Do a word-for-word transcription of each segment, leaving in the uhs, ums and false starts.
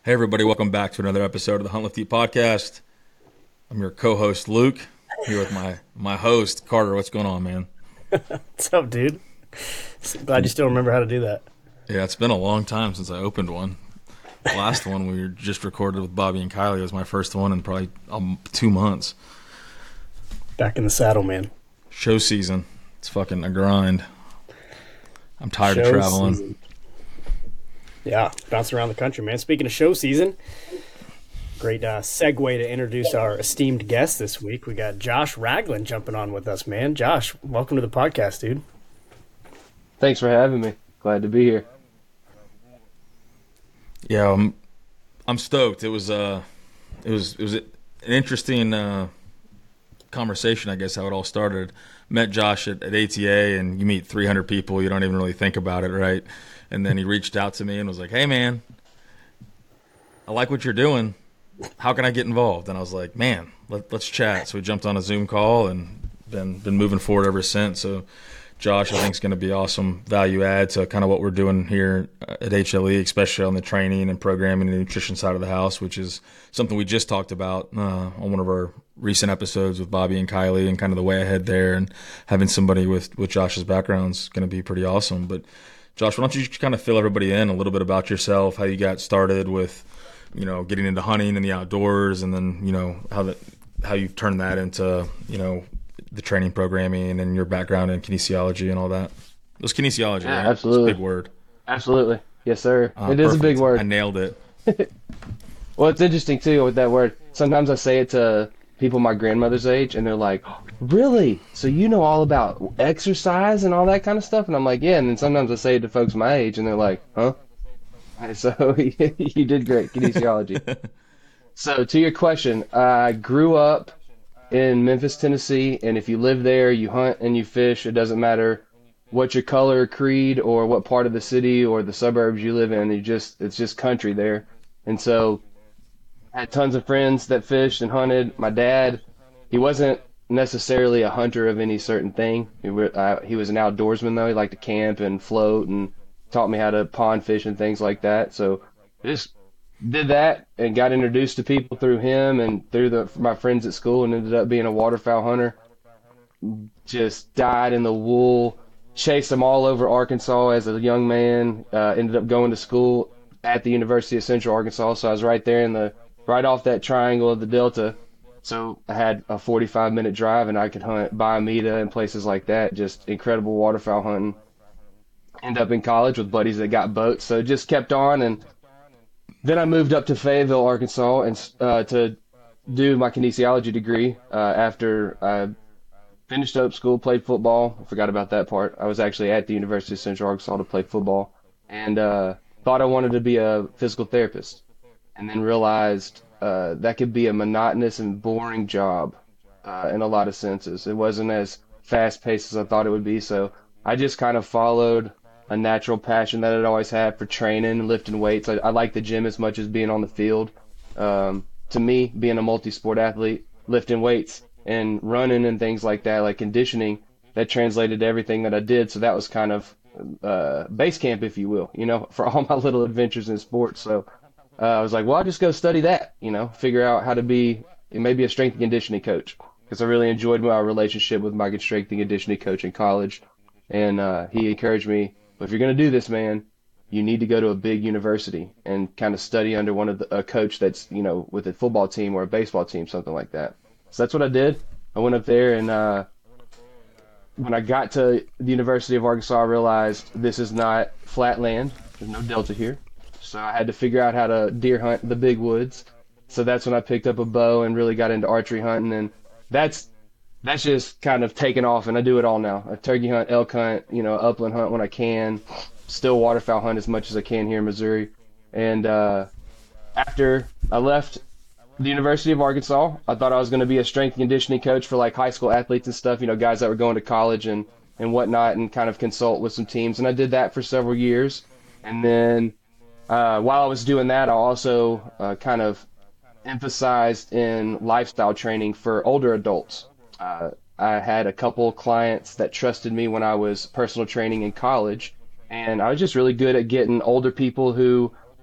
Hey, everybody, welcome back to another episode of the Hunt Lift Eat podcast. I'm your co host, Luke, here with my, my host, Carter. What's going on, man? What's up, dude? Glad you still remember how to do that. Yeah, it's been a long time since I opened one. The last one we were just recorded with Bobby and Kylie. It was my first one in probably um, two months. Back in the saddle, man. Show season. It's fucking a grind. I'm tired Show of traveling. season. Yeah, bouncing around the country, man. Speaking of show season, great uh, segue to introduce our esteemed guest this week. We got Josh Ragland jumping on with us, man. Josh, welcome to the podcast, dude. Thanks for having me. Glad to be here. Yeah, I'm, I'm stoked. It was uh, it was it was an interesting uh, conversation, I guess, how it all started. Met Josh at, at A T A, and you meet three hundred people. You don't even really think about it, right? And then he reached out to me and was like, "Hey, man, I like what you're doing. How can I get involved?" And I was like, "Man, let, let's chat." So we jumped on a Zoom call and been been moving forward ever since. So Josh, I think, is going to be awesome value add to kind of what we're doing here at H L E, especially on the training and programming and nutrition side of the house, which is something we just talked about uh, on one of our recent episodes with Bobby and Kylie, and kind of the way ahead there. And having somebody with, with Josh's background is going to be pretty awesome. But Josh, why don't you just kind of fill everybody in a little bit about yourself, how you got started with, you know, getting into hunting and the outdoors, and then, you know, how that how you've turned that into, you know, the training programming and your background in kinesiology and all that. It was kinesiology, Yeah, right? absolutely. It's a big word. Absolutely. Yes, sir. Uh, it is perfect. a big word. I nailed it. Well, it's interesting, too, with that word. Sometimes I say it to people my grandmother's age, and they're like, really? So you know all about exercise and all that kind of stuff? And I'm like, yeah. And then sometimes I say it to folks my age, and they're like, huh? So you did great, kinesiology. So to your question, I grew up in Memphis, Tennessee, and if you live there, you hunt and you fish. It doesn't matter what your color, creed, or what part of the city or the suburbs you live in. You just it's just country there. And so I had tons of friends that fished and hunted. My dad, he wasn't necessarily a hunter of any certain thing. He, wa- uh, he was an outdoorsman though. He liked to camp and float and taught me how to pond fish and things like that. So just did that and got introduced to people through him and through the my friends at school, and ended up being a waterfowl hunter. Just died in the wool, chased them all over Arkansas as a young man. Uh, ended up going to school at the University of Central Arkansas, so I was right there in the right off that triangle of the Delta. So I had a forty-five minute drive, and I could hunt Biomeda and places like that. Just incredible waterfowl hunting. End up in college with buddies that got boats, so it just kept on. And then I moved up to Fayetteville, Arkansas, and uh, to do my kinesiology degree uh, after I finished up school, played football. I forgot about that part. I was actually at the University of Central Arkansas to play football, and uh, thought I wanted to be a physical therapist, and then realized uh, that could be a monotonous and boring job uh, in a lot of senses. It wasn't as fast paced as I thought it would be, so I just kind of followed a natural passion that I'd always had for training and lifting weights. I, I like the gym as much as being on the field. Um, to me, being a multi-sport athlete, lifting weights and running and things like that, like conditioning, that translated to everything that I did. So that was kind of uh, base camp, if you will, you know, for all my little adventures in sports. So uh, I was like, well, I'll just go study that, you know, figure out how to be maybe a strength and conditioning coach, because I really enjoyed my relationship with my strength and conditioning coach in college. And uh, he encouraged me, well, if you're going to do this, man, you need to go to a big university and kind of study under one of the, a coach that's, you know, with a football team or a baseball team, something like that. So that's what I did. I went up there, and uh, when I got to the University of Arkansas, I realized this is not flat land. There's no delta here. So I had to figure out how to deer hunt the big woods. So that's when I picked up a bow and really got into archery hunting, and that's that's just kind of taken off, and I do it all now. I turkey hunt, elk hunt, you know, upland hunt when I can, still waterfowl hunt as much as I can here in Missouri. And uh, after I left the University of Arkansas, I thought I was going to be a strength and conditioning coach for like high school athletes and stuff, you know, guys that were going to college and, and whatnot, and kind of consult with some teams. And I did that for several years. And then uh, while I was doing that, I also uh, kind of emphasized in lifestyle training for older adults. Uh, I had a couple clients that trusted me when I was personal training in college, and I was just really good at getting older people who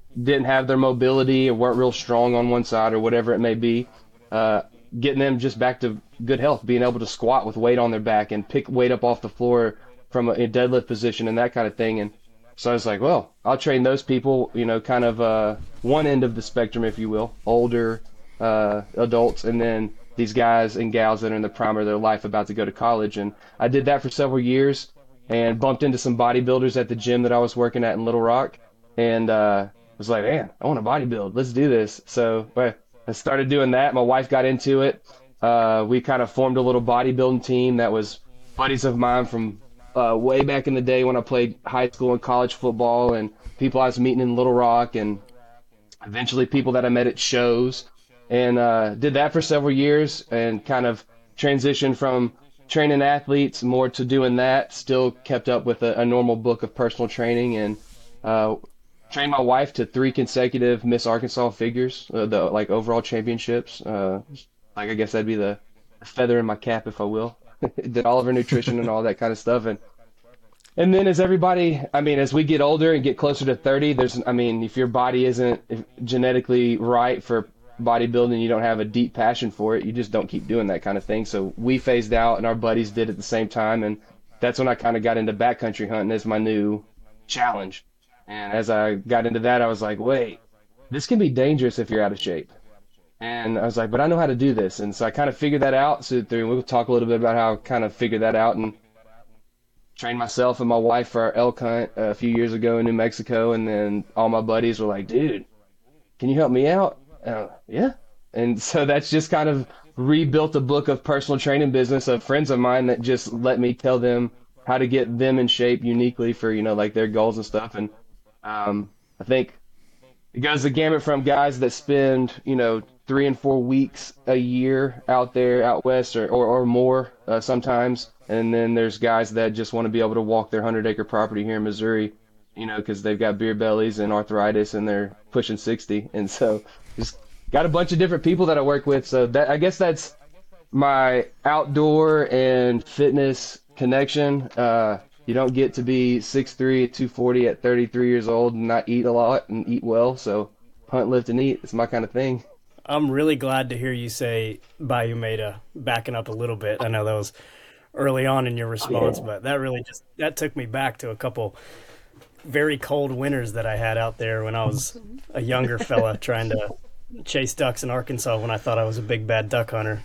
didn't have their mobility or weren't real strong on one side or whatever it may be, uh, getting them just back to good health, being able to squat with weight on their back and pick weight up off the floor from a, a deadlift position and that kind of thing. And so I was like, well, I'll train those people, you know, kind of uh, one end of the spectrum, if you will, older uh, adults, and then these guys and gals that are in the prime of their life about to go to college. And I did that for several years and bumped into some bodybuilders at the gym that I was working at in Little Rock, and uh, was like, man, I want to bodybuild. Let's do this. So well, I started doing that. My wife got into it. Uh, we kind of formed a little bodybuilding team that was buddies of mine from uh, way back in the day when I played high school and college football, and people I was meeting in Little Rock, and eventually people that I met at shows. And uh, did that for several years and kind of transitioned from training athletes more to doing that. Still kept up with a, a normal book of personal training, and uh, trained my wife to three consecutive Miss Arkansas figures, uh, the like overall championships. Uh, like I guess that'd be the feather in my cap, if I will. Did all of her nutrition and all that kind of stuff. And and then as everybody, I mean, as we get older and get closer to thirty, there's, I mean, if your body isn't genetically right for bodybuilding, you don't have a deep passion for it, you just don't keep doing that kind of thing. So we phased out and our buddies did at the same time, and that's when I kind of got into backcountry hunting as my new challenge. And as I got into that, I was like, wait, this can be dangerous if you're out of shape. And I was like, but I know how to do this. And so I kind of figured that out. So through, we'll talk a little bit about how I kind of figured that out, and trained myself and my wife for our elk hunt a few years ago in New Mexico. And then all my buddies were like, dude, can you help me out? Uh, yeah. And so that's just kind of rebuilt a book of personal training business of friends of mine that just let me tell them how to get them in shape uniquely for, you know, like their goals and stuff. And um, I think it goes the gamut from guys that spend, you know, three and four weeks a year out there out west or, or, or more uh, sometimes. And then there's guys that just want to be able to walk their hundred acre property here in Missouri, you know, because they've got beer bellies and arthritis and they're pushing sixty. And so just got a bunch of different people that I work with. So that, I guess that's my outdoor and fitness connection. Uh, you don't get to be six three at two forty at thirty-three years old and not eat a lot and eat well. So hunt, lift, and eat. It's my kind of thing. I'm really glad to hear you say Bayou Meta, backing up a little bit. I know that was early on in your response, but that really just, that took me back to a couple very cold winters that I had out there when I was a younger fella trying to chase ducks in Arkansas when I thought I was a big bad duck hunter.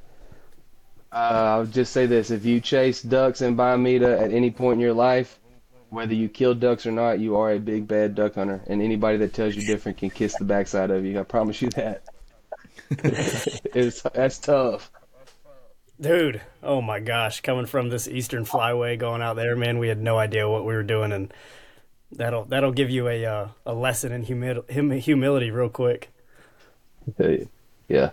Uh, I'll just say this. If you chase ducks in Bayou Meta at any point in your life, whether you kill ducks or not, you are a big bad duck hunter. And anybody that tells you different can kiss the backside of you. I promise you that. it's, that's tough. Dude, oh my gosh. Coming from this Eastern Flyway going out there, man, we had no idea what we were doing. And that'll that'll give you a uh, a lesson in humi- hum- humility real quick. Yeah.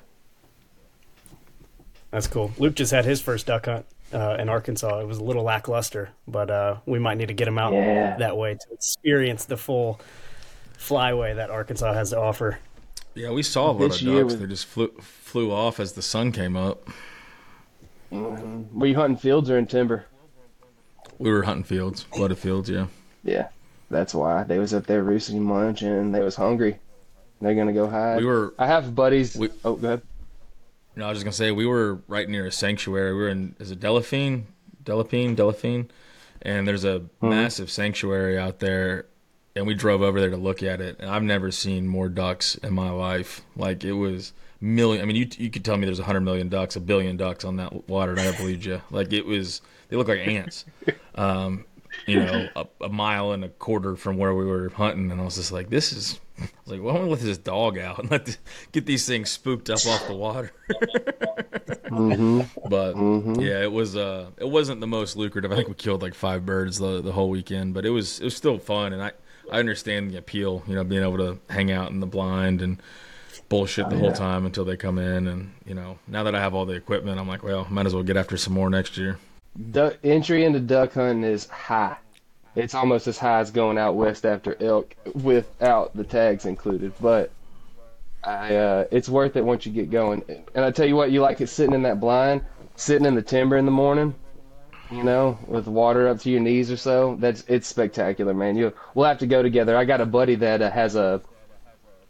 That's cool. Luke just had his first duck hunt uh, in Arkansas. It was a little lackluster, but uh, we might need to get him out yeah. that way to experience the full flyway that Arkansas has to offer. Yeah, we saw a lot This of year ducks. was- They just flew flew off as the sun came up. Mm-hmm. Were you hunting fields or in timber? We were hunting fields, flooded fields, yeah. Yeah, that's why. They was up there roosting lunch and they was hungry. They're going to go hide. We were. I have buddies. We, oh, go ahead. No, I was just gonna say we were right near a sanctuary. We were in is it Delphine, Delphine, Delphine, and there's a Mm-hmm. massive sanctuary out there, and we drove over there to look at it. And I've never seen more ducks in my life. Like it was million. I mean, you you could tell me there's a hundred million ducks, a billion ducks on that water, and I believed you. Like it was, they look like ants. Um, you know, a, a mile and a quarter from where we were hunting, and I was just like, this is. I was like, why don't we let this dog out and let this, get these things spooked up off the water? mm-hmm. But Mm-hmm. yeah, it was. Uh, it wasn't the most lucrative. I think we killed like five birds the the whole weekend, but it was it was still fun, and I I understand the appeal. You know, being able to hang out in the blind and bullshit the Oh, whole yeah. time until they come in, and you know, now that I have all the equipment, I'm like, well, might as well get after some more next year. Duck, entry into duck hunting is high. It's almost as high as going out west after elk without the tags included. But I, uh, it's worth it once you get going. And I tell you what, you like it sitting in that blind, sitting in the timber in the morning, you know, with water up to your knees or so. That's it's spectacular, man. You we'll have to go together. I got a buddy that uh, has a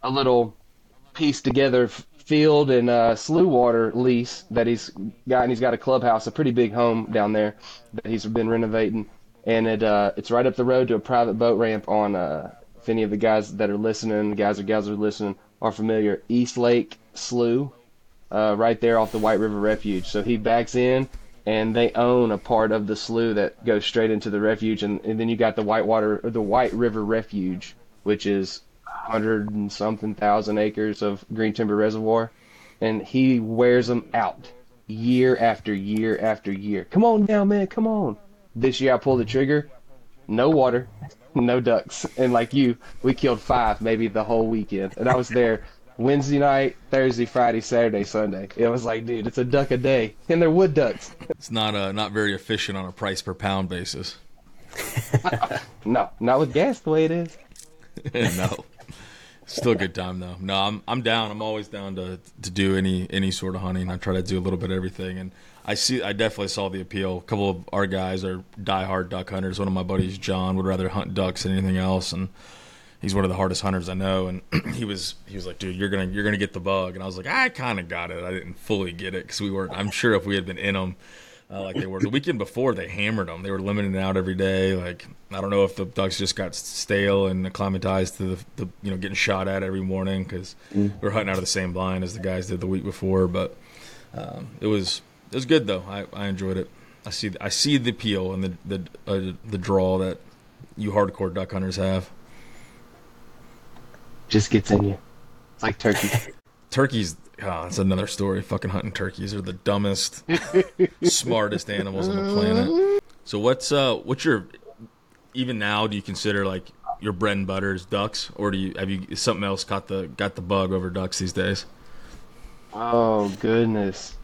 a little pieced together f- field and uh, slough water lease that he's got, and he's got a clubhouse, a pretty big home down there that he's been renovating, and it uh, it's right up the road to a private boat ramp on. Uh, if any of the guys that are listening, the guys or gals that are listening, are familiar, East Lake Slough, uh, right there off the White River Refuge. So he backs in, and they own a part of the slough that goes straight into the refuge, and, and then you got the Whitewater, or the White River Refuge, which is a hundred and something thousand acres of green timber reservoir, and he wears them out year after year after year. Come on now, man, come on. This year I pulled the trigger, no water, no ducks, and like you, we killed five maybe the whole weekend, and I was there Wednesday night, Thursday, Friday, Saturday, Sunday. It was like, dude, it's a duck a day, and they're wood ducks. It's not uh, not very efficient on a price per pound basis. No, not with gas the way it is. No, still a good time though. No, I'm I'm down. I'm always down to to do any any sort of hunting. I try to do a little bit of everything, and I see I definitely saw the appeal. A couple of our guys are diehard duck hunters. One of my buddies, John, would rather hunt ducks than anything else, and he's one of the hardest hunters I know. And he was he was like, dude, you're gonna you're gonna get the bug. And I was like, I kind of got it. I didn't fully get it because we weren't. I'm sure if we had been in them. Uh, like they were the weekend before, they hammered them. They were limiting it out every day. Like I don't know if the ducks just got stale and acclimatized to the, the you know getting shot at every morning because mm. we were hunting out of the same blind as the guys did the week before. But um, it was it was good though. I, I enjoyed it. I see I see the appeal and the the uh, the draw that you hardcore duck hunters have. Just gets in you. It's like turkey. Turkeys. Oh, that's another story. Fucking hunting turkeys are the dumbest, smartest animals on the planet. So what's uh what's your even now? Do you consider like your bread and butter is ducks, or do you have you is something else got the got the bug over ducks these days? Oh goodness.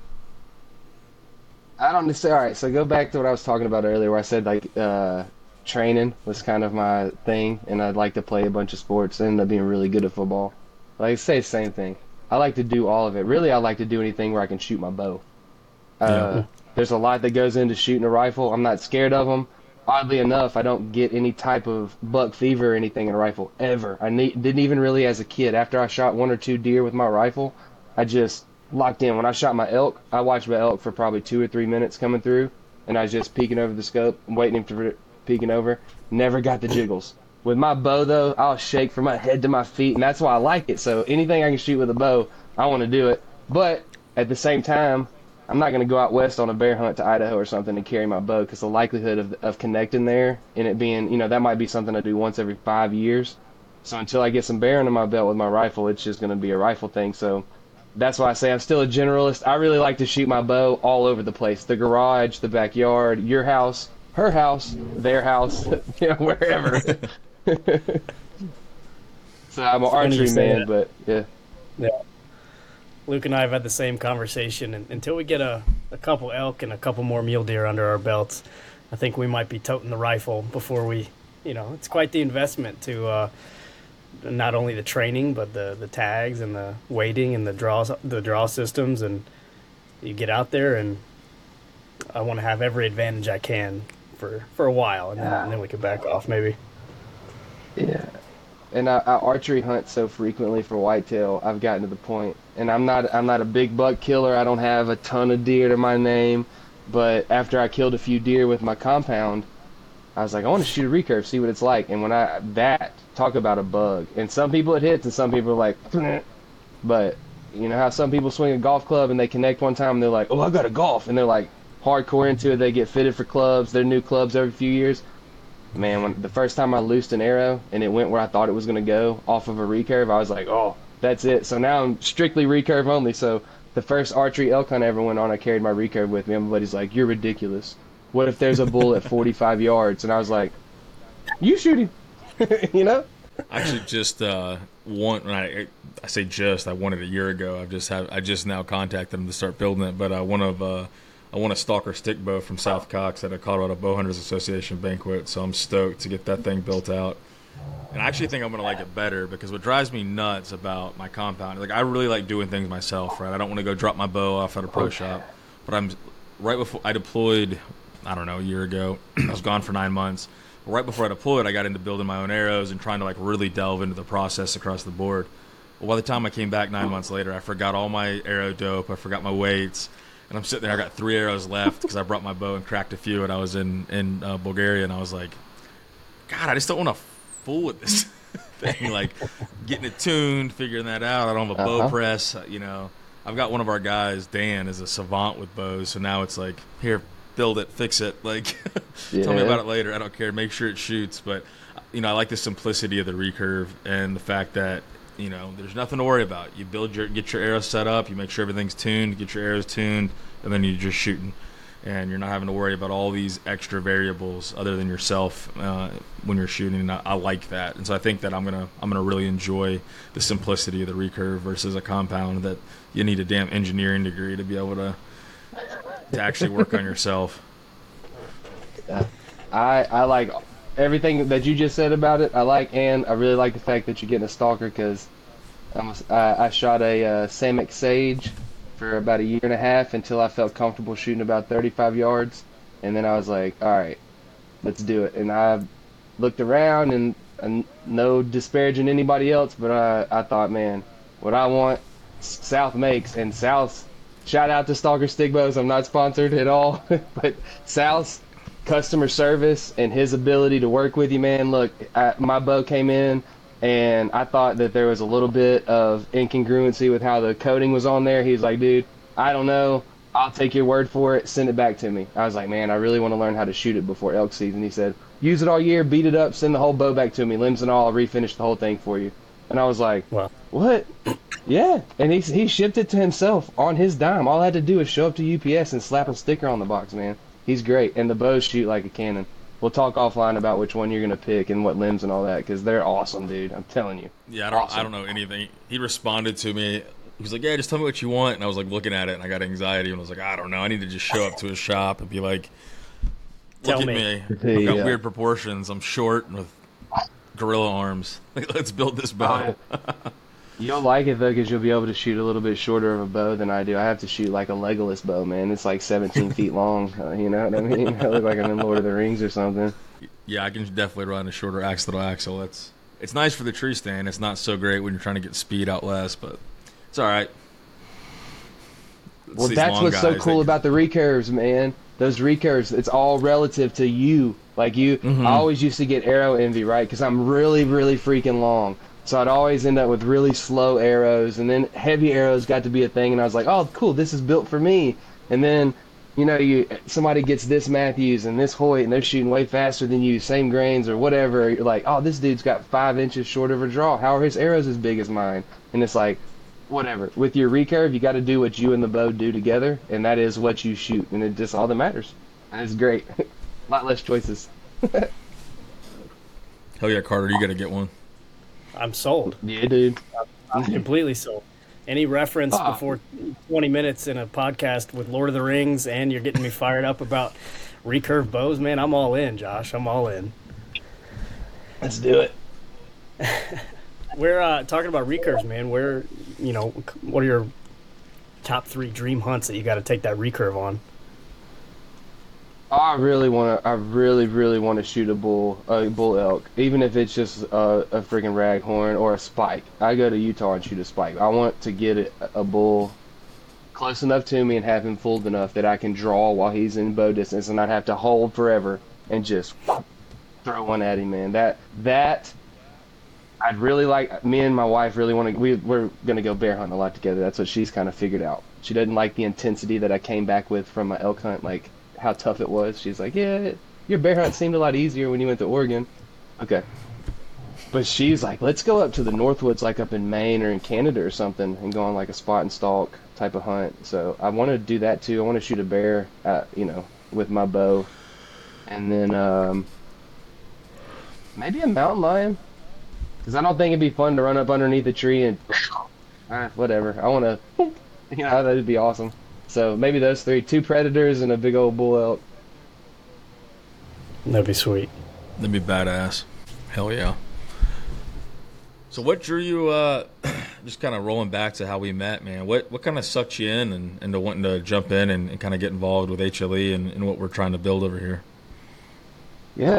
I don't say. All right, so go back to what I was talking about earlier, where I said like uh, training was kind of my thing, and I'd like to play a bunch of sports. I ended up being really good at football. Like say the same thing. I like to do all of it. Really, I like to do anything where I can shoot my bow. Uh, yeah. There's a lot that goes into shooting a rifle. I'm not scared of them. Oddly enough, I don't get any type of buck fever or anything in a rifle ever. I ne- didn't even really as a kid. After I shot one or two deer with my rifle, I just locked in. When I shot my elk, I watched my elk for probably two or three minutes coming through, and I was just peeking over the scope, waiting for peeking over. Never got the jiggles. With my bow, though, I'll shake from my head to my feet, and that's why I like it. So anything I can shoot with a bow, I want to do it. But at the same time, I'm not going to go out west on a bear hunt to Idaho or something and carry my bow, because the likelihood of, of connecting there and it being, you know, that might be something I do once every five years. So until I get some bear under my belt with my rifle, it's just going to be a rifle thing. So that's why I say I'm still a generalist. I really like to shoot my bow all over the place. The garage, the backyard, your house, her house, their house, you know, wherever. So I'm an archery man, that. But yeah. Yeah. Luke and I have had the same conversation, and until we get a, a couple elk and a couple more mule deer under our belts, I think we might be toting the rifle before we, you know, it's quite the investment to uh, not only the training, but the, the tags and the weighting and the draw, the draw systems, and you get out there, and I want to have every advantage I can for, for a while, and, yeah. then, and then we can back off maybe. Yeah. And I, I archery hunt so frequently for whitetail, I've gotten to the point, and I'm not I'm not a big buck killer. I don't have a ton of deer to my name, but after I killed a few deer with my compound, I was like, I want to shoot a recurve, see what it's like. And when I that talk about a bug, and some people it hits, and some people are like, but you know how some people swing a golf club and they connect one time and they're like, oh, I got a golf, and they're like hardcore into it. They get fitted for clubs, their new clubs every few years. Man, when the first time I loosed an arrow and it went where I thought it was going to go off of a recurve, I was like, oh, that's it. So now I'm strictly recurve only. So the first archery elk hunt I ever went on, I carried my recurve with me. Everybody's like, you're ridiculous. What if there's a bull at forty-five yards? And I was like, you shoot him. You know? I actually just uh, want, when I, I say just, I won it a year ago. I've just have, I just now contacted them to start building it. But uh, one of uh, I won a Stalker stick bow from South Cox at a Colorado Bowhunters Association banquet, so I'm stoked to get that thing built out. And I actually think I'm going to like it better, because what drives me nuts about my compound, like I really like doing things myself, right? I don't want to go drop my bow off at a pro shop. But I'm right before I deployed, I don't know, a year ago. I was gone for nine months. But right before I deployed, I got into building my own arrows and trying to like really delve into the process across the board. Well, by the time I came back nine months later, I forgot all my arrow dope. I forgot my weights. And I'm sitting there. I got three arrows left because I brought my bow and cracked a few. And I was in, in uh, Bulgaria. And I was like, God, I just don't want to fool with this thing. Like, getting it tuned, figuring that out. I don't have a bow Uh-huh. press. You know, I've got one of our guys, Dan, is a savant with bows. So now it's like, here, build it, fix it. Like, tell me Yeah. about it later. I don't care. Make sure it shoots. But, you know, I like the simplicity of the recurve and the fact that, you know, there's nothing to worry about. You build your, get your arrows set up, you make sure everything's tuned, get your arrows tuned, and then you're just shooting. And you're not having to worry about all these extra variables other than yourself uh, when you're shooting. And I, I like that. And so I think that I'm gonna I'm gonna really enjoy the simplicity of the recurve versus a compound that you need a damn engineering degree to be able to to actually work on yourself. I I like everything that you just said about it. I like, and I really like the fact that you're getting a stalker because I, I shot a uh, Samick Sage for about a year and a half until I felt comfortable shooting about thirty-five yards, and then I was like, all right, let's do it. And I looked around, and, and no disparaging anybody else, but I, I thought, man, what I want, South makes, and South, shout out to Stalker Stick Bows. I'm not sponsored at all, but South's customer service and his ability to work with you, man. Look, I, my bow came in, and I thought that there was a little bit of incongruency with how the coating was on there. He's like, dude, I don't know. I'll take your word for it. Send it back to me. I was like, man, I really want to learn how to shoot it before elk season. He said, use it all year, beat it up, send the whole bow back to me, limbs and all. I'll refinish the whole thing for you. And I was like, Wow. what? Yeah. And he, he shipped it to himself on his dime. All I had to do was show up to U P S and slap a sticker on the box, man. He's great. And the bows shoot like a cannon. We'll talk offline about which one you're going to pick and what limbs and all that, because they're awesome, dude. I'm telling you. Yeah, I don't Awesome. I don't know anything. He responded to me. He was like, yeah, just tell me what you want. And I was like looking at it, and I got anxiety, and I was like, I don't know. I need to just show up to his shop and be like, look Tell at me. me. I've got Yeah. weird proportions. I'm short and with gorilla arms. Like, let's build this bow. You'll like it, though, because you'll be able to shoot a little bit shorter of a bow than I do. I have to shoot like a Legolas bow, man. It's like seventeen feet long. Uh, you know what I mean? I look like I'm in Lord of the Rings or something. Yeah, I can definitely run a shorter accidental axle. It's it's nice for the tree stand. It's not so great when you're trying to get speed out west, but it's all right. It's Well, these that's long what's so guys cool that- about the recurves, man. Those recurves, it's all relative to you. Like you, Mhm. I always used to get arrow envy, right? Because I'm really, really freaking long. So I'd always end up with really slow arrows, and then heavy arrows got to be a thing, and I was like, oh, cool, this is built for me. And then, you know, you somebody gets this Matthews and this Hoyt, and they're shooting way faster than you, same grains or whatever. You're like, oh, this dude's got five inches shorter of a draw. How are his arrows as big as mine? And it's like, whatever. With your recurve, you got to do what you and the bow do together, and that is what you shoot, and it just all that matters. And it's great. A lot less choices. Hell yeah, Carter, you got to get one. I'm sold. Yeah, dude. I'm completely sold. Any reference Ah. before twenty minutes in a podcast with Lord of the Rings, and you're getting me fired up about recurve bows, man, I'm all in, Josh. I'm all in. Let's do it. We're uh, talking about recurves, man. Where, you know, what are your top three dream hunts that you got to take that recurve on? I really want to. I really, really want to shoot a bull, a bull elk, even if it's just a, a freaking raghorn or a spike. I go to Utah and shoot a spike. I want to get it, a bull close enough to me and have him fooled enough that I can draw while he's in bow distance and not have to hold forever and just throw one at him, man. That that I'd really like. Me and my wife really want to. We we're gonna go bear hunting a lot together. That's what she's kind of figured out. She doesn't like the intensity that I came back with from my elk hunt, like how tough it was. She's like, yeah, your bear hunt seemed a lot easier when you went to Oregon. Okay. But she's like, let's go up to the Northwoods, like up in Maine or in Canada or something, and go on like a spot and stalk type of hunt. So I want to do that too. I want to shoot a bear, at, you know, with my bow. And then um, maybe a mountain lion. Because I don't think it'd be fun to run up underneath a tree and ah, whatever. I want to, you know, that'd be awesome. So maybe those three, two predators and a big old bull elk. That'd be sweet. That'd be badass. Hell yeah. So what drew you, uh, just kind of rolling back to how we met, man, what what kind of sucked you in and into wanting to jump in and, and kind of get involved with H L E and, and what we're trying to build over here? Yeah.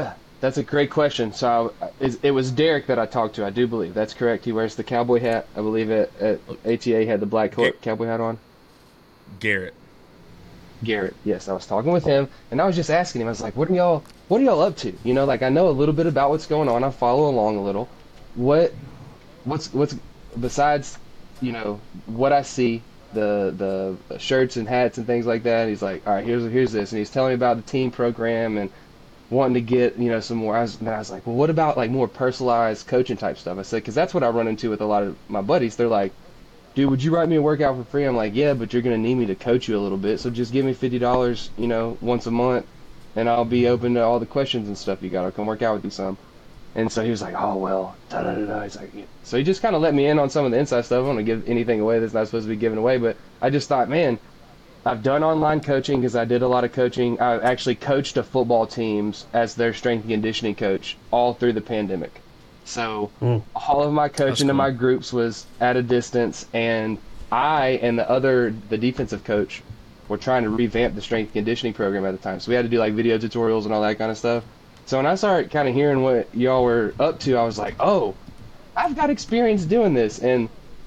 That's a great question. So I, it, it was Derek that I talked to. I do believe that's correct. He wears the cowboy hat. I believe at, at A T A had the black co- cowboy hat on. Garrett. Garrett. Yes, I was talking with him, and I was just asking him. I was like, "What are y'all? What are y'all up to? You know, like I know a little bit about what's going on. I follow along a little. What, what's what's besides, you know, what I see." The the shirts and hats and things like that. He's like, all right, here's here's this, and he's telling me about the team program and wanting to get, you know, some more. I was, and I was like, well, what about like more personalized coaching type stuff? I said, because that's what I run into with a lot of my buddies. They're like, dude, would you write me a workout for free? I'm like, yeah, but you're gonna need me to coach you a little bit, so just give me fifty dollars, you know, once a month, and I'll be open to all the questions and stuff you got. I'll come work out with you some. And so he was like, oh, well, da da da da. He's like, yeah. So he just kind of let me in on some of the inside stuff. I don't want to give anything away that's not supposed to be given away, but I just thought, man, I've done online coaching because I did a lot of coaching. I actually coached a football teams as their strength and conditioning coach all through the pandemic. So mm. all of my coaching cool. in my groups was at a distance, and I and the other, the defensive coach, were trying to revamp the strength and conditioning program at the time. So we had to do like video tutorials and all that kind of stuff. So when I started kind of hearing what y'all were up to, I was like, oh, I've got experience doing this. And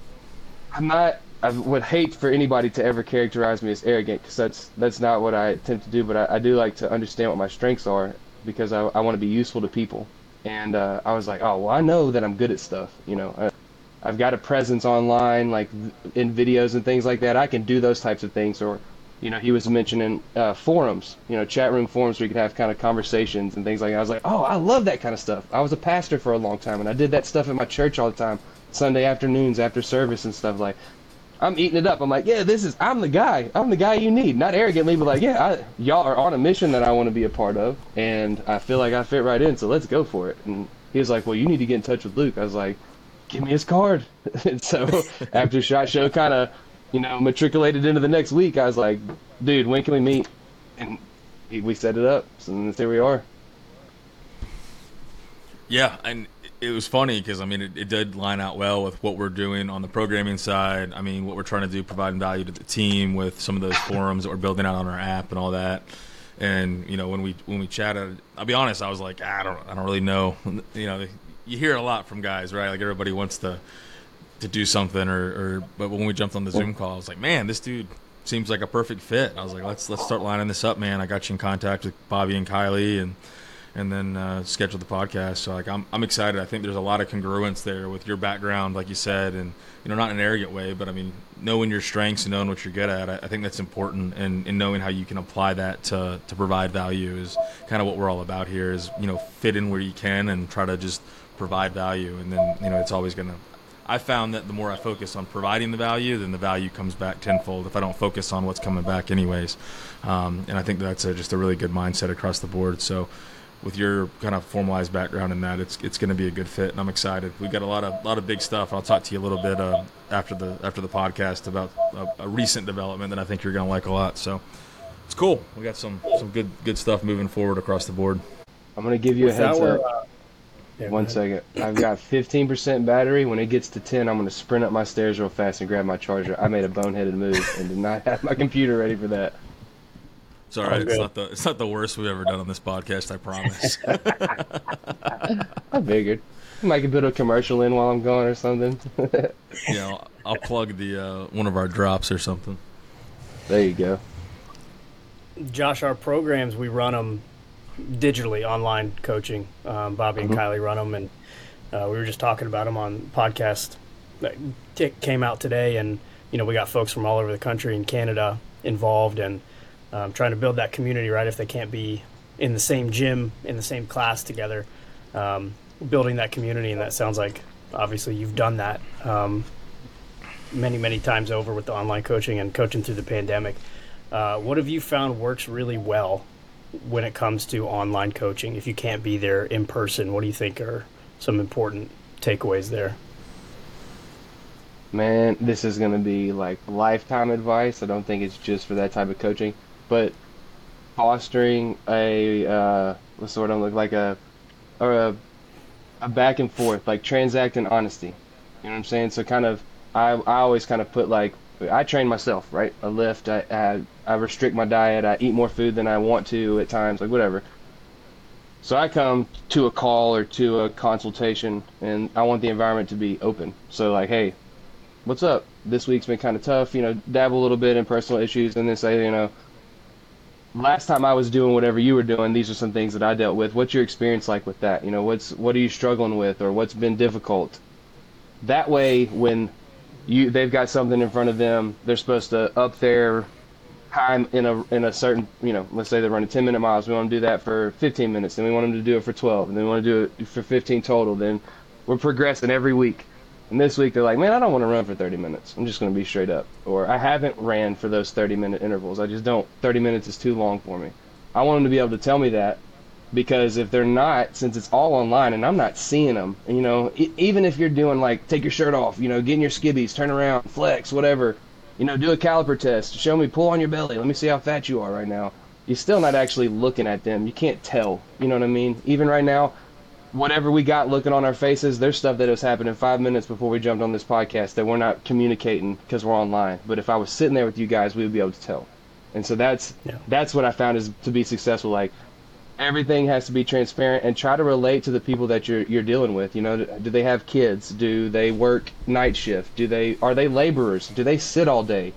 I'm not, I would hate for anybody to ever characterize me as arrogant, because that's, that's not what I attempt to do. But I, I do like to understand what my strengths are, because I, I want to be useful to people. And uh, I was like, oh, well, I know that I'm good at stuff. You know, I, I've got a presence online, like in videos and things like that. I can do those types of things. Or, you know, he was mentioning uh, forums, you know, chat room forums where you could have kind of conversations and things like that. I was like, oh, I love that kind of stuff. I was a pastor for a long time, and I did that stuff at my church all the time, Sunday afternoons after service and stuff. Like, I'm eating it up. I'm like, yeah, this is, I'm the guy. I'm the guy you need. Not arrogantly, but like, yeah, I, y'all are on a mission that I want to be a part of, and I feel like I fit right in, so let's go for it. And he was like, well, you need to get in touch with Luke. I was like, give me his card. And so after SHOT Show kind of, you know, matriculated into the next week, I was like, dude, when can we meet? And he, we set it up, so then here we are. Yeah, and it was funny because, I mean, it, it did line out well with what we're doing on the programming side. I mean, what we're trying to do, providing value to the team with some of those forums that we're building out on our app and all that. And, you know, when we when we chatted, I'll be honest, I was like, I don't I don't really know. You know, you hear a lot from guys, right? Like, everybody wants to to do something, or, or but when we jumped on the Zoom call, I was like, man, this dude seems like a perfect fit. I was like, let's let's start lining this up, man. I got you in contact with Bobby and Kylie, and and then uh, scheduled the podcast. So like, I'm I'm excited. I think there's a lot of congruence there with your background, like you said, and you know, not in an arrogant way, but I mean, knowing your strengths and knowing what you're good at, I, I think that's important, and, and knowing how you can apply that to to provide value is kind of what we're all about here. Is, you know, fit in where you can and try to just provide value, and then, you know, it's always gonna. I found that the more I focus on providing the value, then the value comes back tenfold if I don't focus on what's coming back anyways. Um, and I think that's a, just a really good mindset across the board. So with your kind of formalized background in that, it's it's going to be a good fit, and I'm excited. We've got a lot of lot of big stuff. I'll talk to you a little bit uh, after the after the podcast about a, a recent development that I think you're going to like a lot. So it's cool. We got some some good good stuff moving forward across the board. I'm going to give you a heads up. Uh, Yeah, One second. I've got fifteen percent battery. When it gets to ten, I'm going to sprint up my stairs real fast and grab my charger. I made a boneheaded move and did not have my computer ready for that. It's all right. It's not the it's not the worst we've ever done on this podcast, I promise. I figured. I might put a commercial in while I'm going or something. You know, I'll plug the uh, one of our drops or something. There you go. Josh, our programs, we run them digitally, online coaching. Um, Bobby and mm-hmm. Kylie run them, and uh, we were just talking about them on podcast that t- came out today. And you know, we got folks from all over the country and Canada involved, and um, trying to build that community. Right, if they can't be in the same gym, in the same class together, um, building that community. And that sounds like obviously you've done that um, many, many times over with the online coaching and coaching through the pandemic. Uh, what have you found works really well when it comes to online coaching? If you can't be there in person, what do you think are some important takeaways there? Man, this is going to be like lifetime advice. I don't think it's just for that type of coaching, but fostering a, uh, what's the word I'm looking like a, or a, a back and forth, like transacting honesty. You know what I'm saying? So kind of, I, I always kind of put like, I train myself, right? I lift, I, I I restrict my diet, I eat more food than I want to at times, like whatever. So I come to a call or to a consultation, and I want the environment to be open. So like, hey, what's up? This week's been kind of tough, you know, dabble a little bit in personal issues, and then say, you know, last time I was doing whatever you were doing, these are some things that I dealt with. What's your experience like with that? You know, what's what are you struggling with, or what's been difficult? That way, when you they've got something in front of them, they're supposed to up their time in a in a certain, you know, let's say they're running ten minute miles. We want to do that for fifteen minutes, then we want them to do it for twelve, and then we want to do it for fifteen total. Then we're progressing every week. And this week they're like, man, I don't want to run for thirty minutes. I'm just going to be straight up. Or I haven't ran for those thirty minute intervals. I just don't. thirty minutes is too long for me. I want them to be able to tell me that, because if they're not, since it's all online and I'm not seeing them, you know, e- even if you're doing like take your shirt off, you know, get in your skibbies, turn around, flex, whatever, you know, do a caliper test, show me, pull on your belly, let me see how fat you are right now. You're still not actually looking at them. You can't tell. You know what I mean? Even right now, whatever we got looking on our faces, there's stuff that was happening five minutes before we jumped on this podcast that we're not communicating because we're online. But if I was sitting there with you guys, we would be able to tell. And so that's Yeah. that's what I found is to be successful. Like, everything has to be transparent, and try to relate to the people that you're you're dealing with. You know, do they have kids? Do they work night shift? Do they are they laborers? Do they sit all day?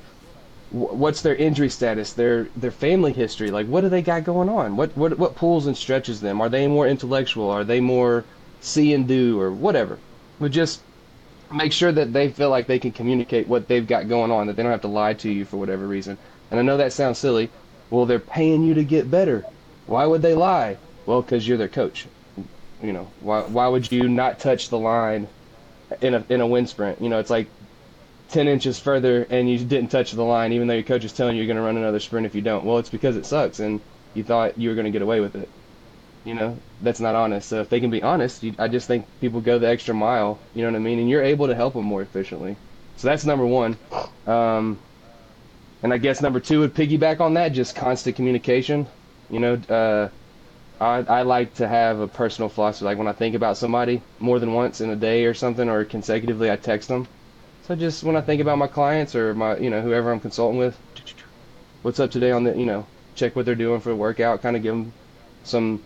What's their injury status, their their family history? Like, what do they got going on? What what what pulls and stretches them? Are they more intellectual? Are they more see and do, or whatever? But just make sure that they feel like they can communicate what they've got going on, that they don't have to lie to you for whatever reason. And I know that sounds silly. Well, they're paying you to get better. Why would they lie? Well, because you're their coach. You know, why why would you not touch the line in a in a wind sprint? You know, it's like ten inches further and you didn't touch the line, even though your coach is telling you you're going to run another sprint if you don't. Well, it's because it sucks and you thought you were going to get away with it. You know, that's not honest. So if they can be honest, you, I just think people go the extra mile, you know what I mean? And you're able to help them more efficiently. So that's number one. Um, and I guess number two would piggyback on that, just constant communication. You know, uh, I, I like to have a personal philosophy. Like, when I think about somebody more than once in a day or something, or consecutively, I text them. So just when I think about my clients or my, you know, whoever I'm consulting with, what's up today on the, you know, check what they're doing for a workout, kind of give them some,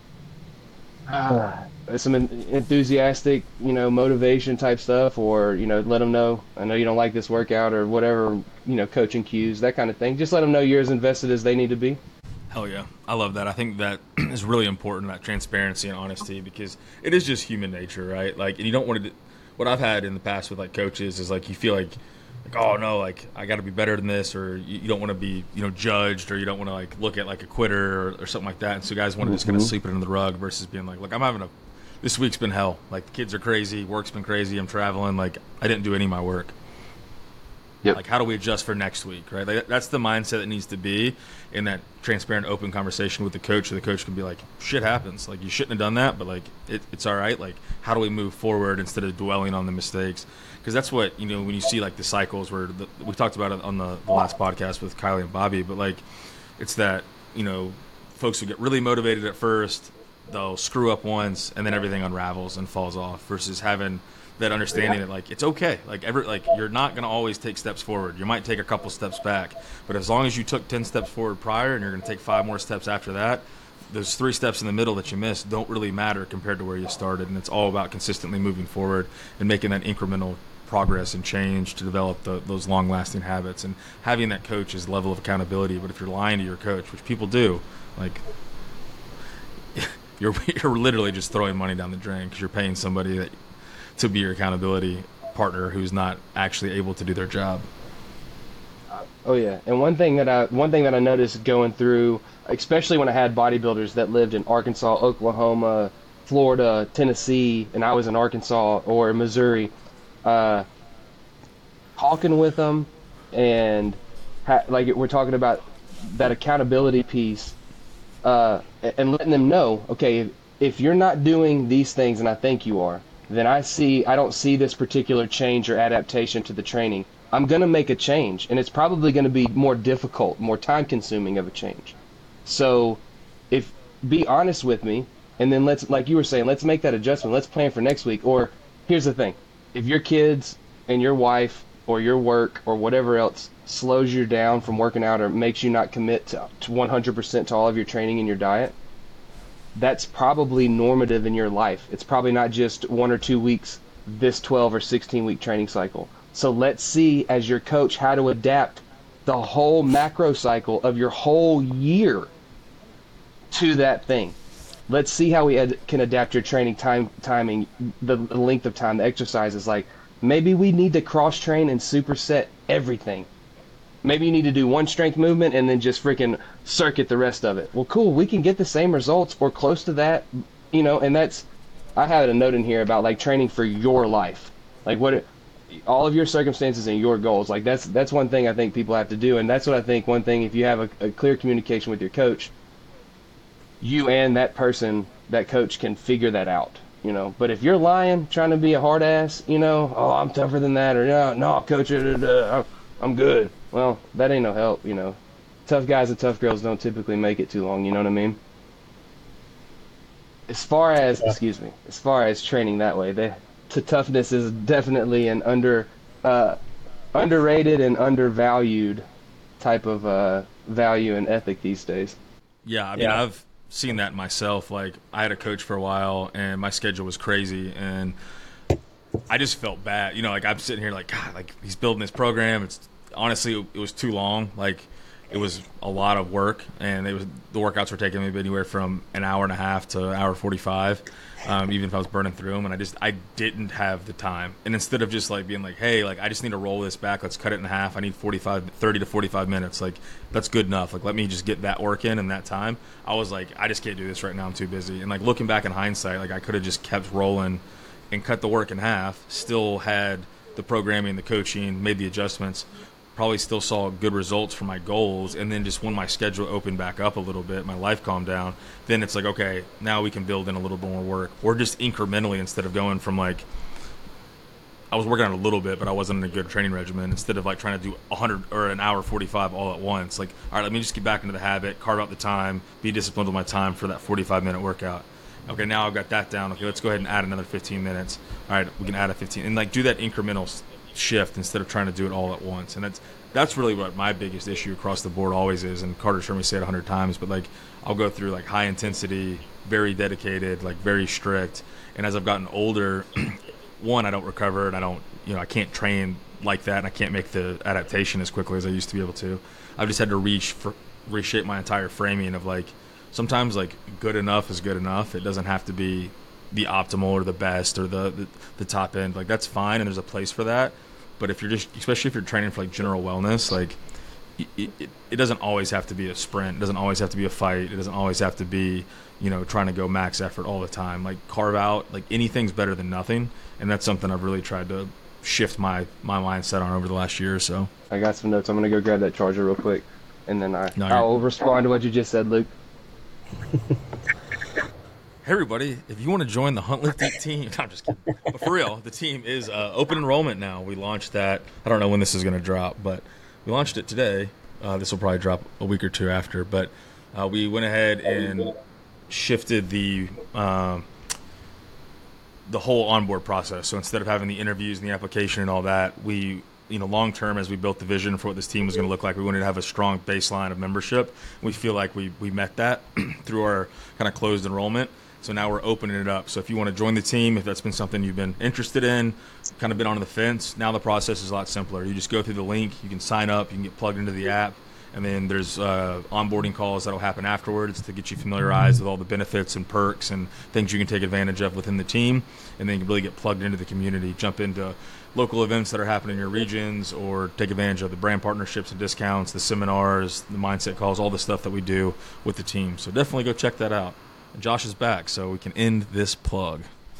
uh, some enthusiastic, you know, motivation type stuff, or, you know, let them know, I know you don't like this workout or whatever, you know, coaching cues, that kind of thing. Just let them know you're as invested as they need to be. Hell yeah. I love that. I think that is really important, that transparency and honesty, because it is just human nature, right? Like, and you don't want to, what I've had in the past with like coaches is like, you feel like, like, oh no, like I got to be better than this, or you, you don't want to be, you know, judged, or you don't want to like look at like a quitter or, or something like that. And so guys want to just kind of sweep it under the rug versus being like, look, I'm having a, this week's been hell. Like, the kids are crazy, work's been crazy, I'm traveling, like I didn't do any of my work. Yep. Like, how do we adjust for next week, right? Like, that's the mindset that needs to be in that transparent, open conversation with the coach. So the coach can be like, shit happens. Like, you shouldn't have done that, but like, it, it's all right. Like, how do we move forward instead of dwelling on the mistakes? Because that's what, you know, when you see like the cycles where the, we talked about it on the, the last podcast with Kylie and Bobby, but like, it's that, you know, folks who get really motivated at first, they'll screw up once, and then everything unravels and falls off, versus having that understanding that like it's okay, like every like you're not going to always take steps forward. You might take a couple steps back, but as long as you took ten steps forward prior and you're going to take five more steps after that, those three steps in the middle that you missed don't really matter compared to where you started. And it's all about consistently moving forward and making that incremental progress and change to develop the, those long-lasting habits, and having that coach's level of accountability. But if you're lying to your coach, which people do, like you're you're literally just throwing money down the drain, because you're paying somebody that to be your accountability partner who's not actually able to do their job. Oh yeah, and one thing that I one thing that I noticed going through, especially when I had bodybuilders that lived in Arkansas, Oklahoma, Florida, Tennessee, and I was in Arkansas or Missouri, uh, talking with them, and ha- like we're talking about that accountability piece, uh, and letting them know, okay, if, if you're not doing these things, and I think you are, then I see I don't see this particular change or adaptation to the training. I'm going to make a change, and it's probably going to be more difficult, more time-consuming of a change. So if be honest with me, and then let's, like you were saying, let's make that adjustment. Let's plan for next week. Or here's the thing. If your kids and your wife or your work or whatever else slows you down from working out or makes you not commit to, to one hundred percent to all of your training and your diet, that's probably normative in your life. It's probably not just one or two weeks, this twelve or sixteen week training cycle. So let's see, as your coach, how to adapt the whole macro cycle of your whole year to that thing. Let's see how we ad- can adapt your training time, timing, the, the length of time, the exercises. Like, maybe we need to cross train and superset everything. Maybe you need to do one strength movement and then just freaking circuit the rest of it. Well, cool. We can get the same results or close to that, you know, and that's, I had a note in here about like training for your life. Like what, all of your circumstances and your goals. Like that's, that's one thing I think people have to do. And that's what I think one thing, if you have a, a clear communication with your coach, you and that person, that coach can figure that out, you know. But if you're lying, trying to be a hard ass, you know, oh, I'm tougher than that, or no, no, coach, uh, I'm good. Well, that ain't no help, you know. Tough guys and tough girls don't typically make it too long, you know what I mean? As far as, excuse me, as far as training that way, they, to toughness is definitely an under, uh, underrated and undervalued type of uh, value and ethic these days. Yeah, I mean, Yeah. I've seen that myself. Like, I had a coach for a while, and my schedule was crazy, and I just felt bad. You know, like I'm sitting here, like God, like he's building this program. It's honestly, it was too long. Like, it was a lot of work, and it was the workouts were taking maybe anywhere from an hour and a half to an hour forty-five. Um, even if I was burning through them, and I just I didn't have the time. And instead of just like being like, hey, like I just need to roll this back, let's cut it in half. I need forty-five, thirty to forty-five minutes. Like that's good enough. Like let me just get that work in in that time. I was like, I just can't do this right now. I'm too busy. And like looking back in hindsight, like I could have just kept rolling and cut the work in half. Still had the programming, the coaching, made the adjustments. Probably still saw good results for my goals, and then just when my schedule opened back up a little bit, my life calmed down, then it's like, okay, now we can build in a little bit more work. Or just incrementally, instead of going from like, I was working on a little bit, but I wasn't in a good training regimen, instead of like trying to do one hundred or an hour forty-five all at once. Like, all right, let me just get back into the habit, carve out the time, be disciplined with my time for that forty-five minute workout. Okay, now I've got that down. Okay, let's go ahead and add another fifteen minutes. All right, we can add a fifteen, and like do that incremental shift instead of trying to do it all at once. And that's that's really what my biggest issue across the board always is. And Carter's heard me say it a hundred times, but like I'll go through like high intensity, very dedicated, like very strict. And as I've gotten older, one, I don't recover, and I don't, you know, I can't train like that, and I can't make the adaptation as quickly as I used to be able to. I've just had to reach for, reshape my entire framing of like sometimes like good enough is good enough. It doesn't have to be the optimal or the best or the, the the top end. Like that's fine, and there's a place for that. But if you're just, especially if you're training for like general wellness, like it, it, it doesn't always have to be a sprint. It doesn't always have to be a fight. It doesn't always have to be, you know, trying to go max effort all the time. Like carve out, like anything's better than nothing. And that's something I've really tried to shift my, my mindset on over the last year or so. I got some notes. I'm going to go grab that charger real quick, and then I, No, you're- I'll respond to what you just said, Luke. Hey everybody, if you want to join the Hunt Lift Eat team, no, I'm just kidding. But for real, the team is uh, open enrollment now. We launched that. I don't know when this is going to drop, but we launched it today. Uh, this will probably drop a week or two after. But uh, we went ahead and shifted the um, the whole onboard process. So instead of having the interviews and the application and all that, we, you know, long term, as we built the vision for what this team was going to look like, we wanted to have a strong baseline of membership. We feel like we we met that through our kind of closed enrollment. So now we're opening it up. So if you want to join the team, if that's been something you've been interested in, kind of been on the fence, now the process is a lot simpler. You just go through the link, you can sign up, you can get plugged into the app, and then there's uh, onboarding calls that'll happen afterwards to get you familiarized with all the benefits and perks and things you can take advantage of within the team, and then you can really get plugged into the community, jump into local events that are happening in your regions, or take advantage of the brand partnerships and discounts, the seminars, the mindset calls, all the stuff that we do with the team. So definitely go check that out. Josh is back, so we can end this plug.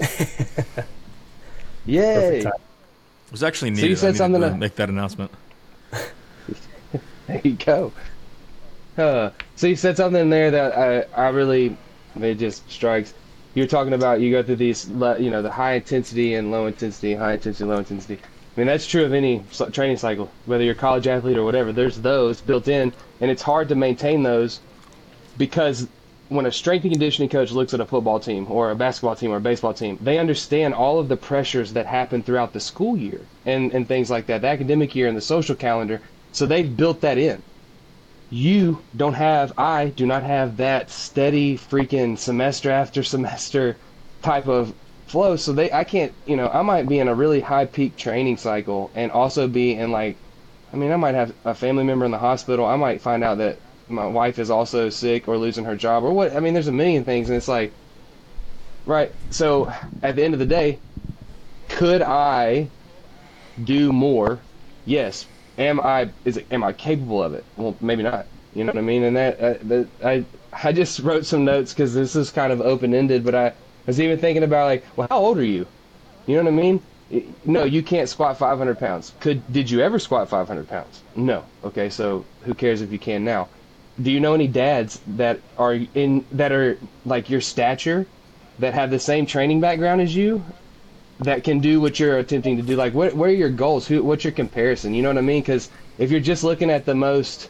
Yay! time. It was actually needed. So you said I needed something to to- make that announcement. There you go. Uh, so you said something there that I, I really, it just strikes. You're talking about, you go through these, le- you know, the high intensity and low intensity, high intensity, low intensity. I mean, that's true of any s- training cycle, whether you're a college athlete or whatever. There's those built in, and it's hard to maintain those because when a strength and conditioning coach looks at a football team or a basketball team or a baseball team, they understand all of the pressures that happen throughout the school year and, and things like that, the academic year and the social calendar. So they've built that in. you don't have, I do not have that steady freaking semester after semester type of flow. So they, I can't, you know, I might be in a really high peak training cycle and also be in like, I mean, I might have a family member in the hospital. I might find out that my wife is also sick or losing her job or what. I mean, there's a million things, and it's like, right. So at the end of the day, could I do more? Yes. Am I is it, am I capable of it? Well, maybe not. You know what I mean? And that, uh, that I I just wrote some notes because this is kind of open ended. But I was even thinking about like, well, how old are you? You know what I mean? No, you can't squat five hundred pounds. Could did you ever squat five hundred pounds? No. Okay, so who cares if you can now? Do you know any dads that are in that are like your stature, that have the same training background as you, that can do what you're attempting to do? Like, what, what are your goals? Who, what's your comparison? You know what I mean? Because if you're just looking at the most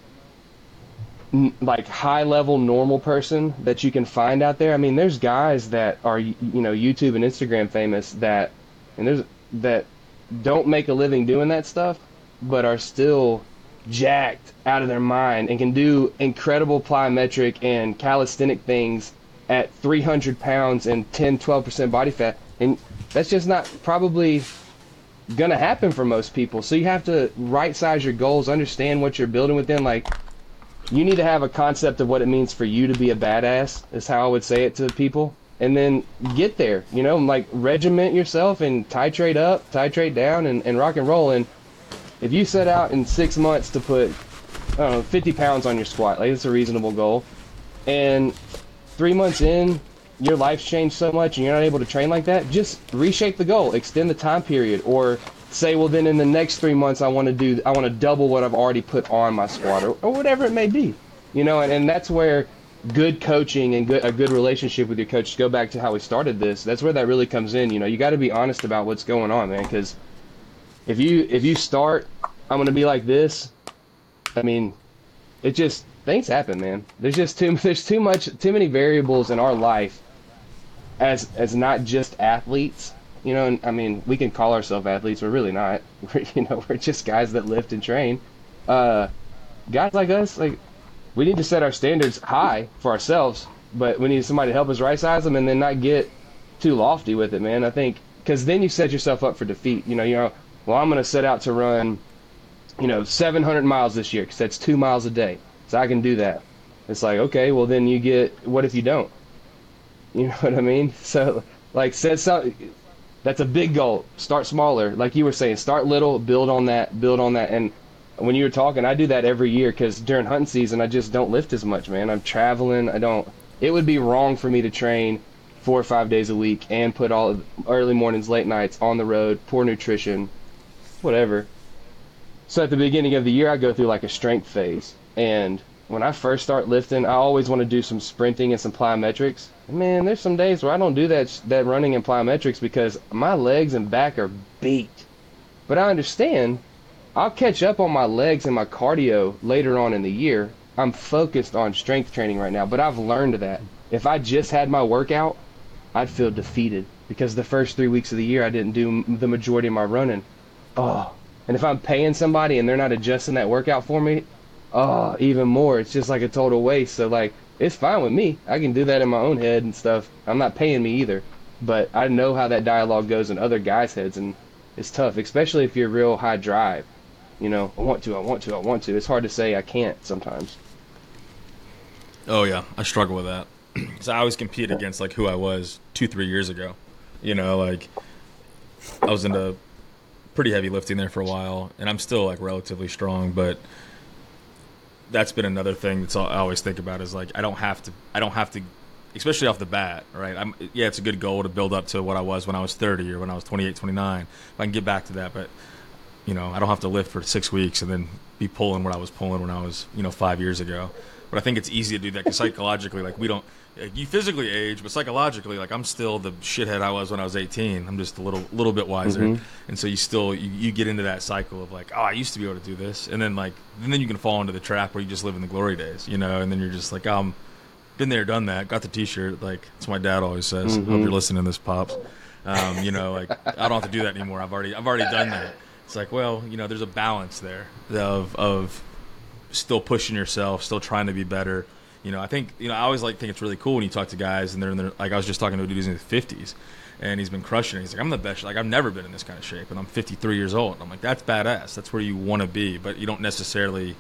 n- like high level normal person that you can find out there, I mean, there's guys that are, you know, YouTube and Instagram famous that, and there's that don't make a living doing that stuff, but are still jacked out of their mind and can do incredible plyometric and calisthenic things at three hundred pounds and ten, twelve percent body fat. And that's just not probably gonna happen for most people. So you have to right size your goals, understand what you're building within. Like, you need to have a concept of what it means for you to be a badass, is how I would say it to people. And then get there, you know, like regiment yourself and titrate up, titrate down, and, and rock and roll. And if you set out in six months to put, I don't know, fifty pounds on your squat, like it's a reasonable goal, and three months in, your life's changed so much and you're not able to train like that, just reshape the goal, extend the time period, or say, well, then in the next three months, I want to do, I want to double what I've already put on my squat, or, or whatever it may be, you know. And, and that's where good coaching and good, a good relationship with your coach, to go back to how we started this, that's where that really comes in. You know, you got to be honest about what's going on, man, because if you if you start, I'm going to be like this, I mean, it just, things happen, man. There's just too there's too much too many variables in our life as as not just athletes, you know. And I mean, we can call ourselves athletes, we're really not. We're, you know, we're just guys that lift and train. Uh, guys like us, like, we need to set our standards high for ourselves, but we need somebody to help us right size them and then not get too lofty with it, man. I think because then you set yourself up for defeat. You know, you know, well, I'm going to set out to run, you know, seven hundred miles this year because that's two miles a day, so I can do that. It's like, okay, well then you get, what if you don't? You know what I mean? So like, set some, that's a big goal. Start smaller, like you were saying. Start little, build on that, build on that. And when you were talking, I do that every year because during hunting season, I just don't lift as much, man. I'm traveling. I don't. It would be wrong for me to train four or five days a week and put all early mornings, late nights on the road, poor nutrition, whatever. So at the beginning of the year, I go through like a strength phase. And when I first start lifting, I always want to do some sprinting and some plyometrics. And man, there's some days where I don't do that that running and plyometrics because my legs and back are beat. But I understand I'll catch up on my legs and my cardio later on in the year. I'm focused on strength training right now, but I've learned that if I just had my workout, I'd feel defeated because the first three weeks of the year I didn't do the majority of my running. Oh, and if I'm paying somebody and they're not adjusting that workout for me, oh, even more. It's just like a total waste. So like, it's fine with me. I can do that in my own head and stuff. I'm not paying me either, but I know how that dialogue goes in other guys' heads, and it's tough, especially if you're real high drive. You know, I want to, I want to, I want to. It's hard to say I can't sometimes. Oh yeah, I struggle with that. So I always compete against like who I was two, three years ago. You know, like I was into pretty heavy lifting there for a while, and I'm still like relatively strong, but that's been another thing that's all I always think about is like I don't have to, I don't have to, especially off the bat, right? I'm yeah, it's a good goal to build up to what I was when I was thirty or when I was twenty-eight, twenty-nine. If I can get back to that, but you know, I don't have to lift for six weeks and then be pulling what I was pulling when I was, you know, five years ago. But I think it's easy to do that because psychologically, like we don't, like, you physically age, but psychologically, like I'm still the shithead I was when I was eighteen. I'm just a little, little bit wiser, mm-hmm. And so you still, you, you get into that cycle of like, oh, I used to be able to do this, and then like, and then you can fall into the trap where you just live in the glory days, you know, and then you're just like, um, been there, done that, got the T-shirt, like that's what my dad always says. Mm-hmm. Hope you're listening to this, pops. Um, you know, like I don't have to do that anymore. I've already, I've already done that. It's like, well, you know, there's a balance there of of still pushing yourself, still trying to be better. You know, I think, you know, I always like think it's really cool when you talk to guys and they're in their, like I was just talking to a dude who's in his fifties and he's been crushing it. He's like, I'm the best. Like, I've never been in this kind of shape and I'm fifty-three years old. And I'm like, that's badass. That's where you want to be, but you don't necessarily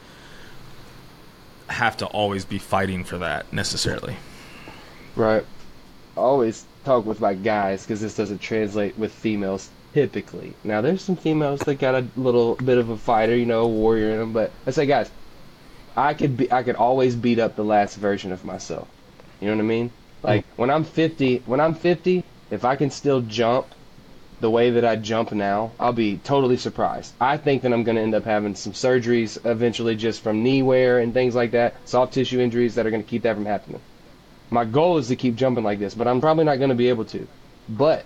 have to always be fighting for that necessarily. Right. I always talk with my guys because this doesn't translate with females typically. Now, there's some females that got a little bit of a fighter, you know, a warrior in them, but I say, guys, I could be, I could always beat up the last version of myself. You know what I mean? Like when I'm fifty, when I'm fifty, if I can still jump the way that I jump now, I'll be totally surprised. I think that I'm going to end up having some surgeries eventually just from knee wear and things like that, soft tissue injuries that are going to keep that from happening. My goal is to keep jumping like this, but I'm probably not going to be able to. But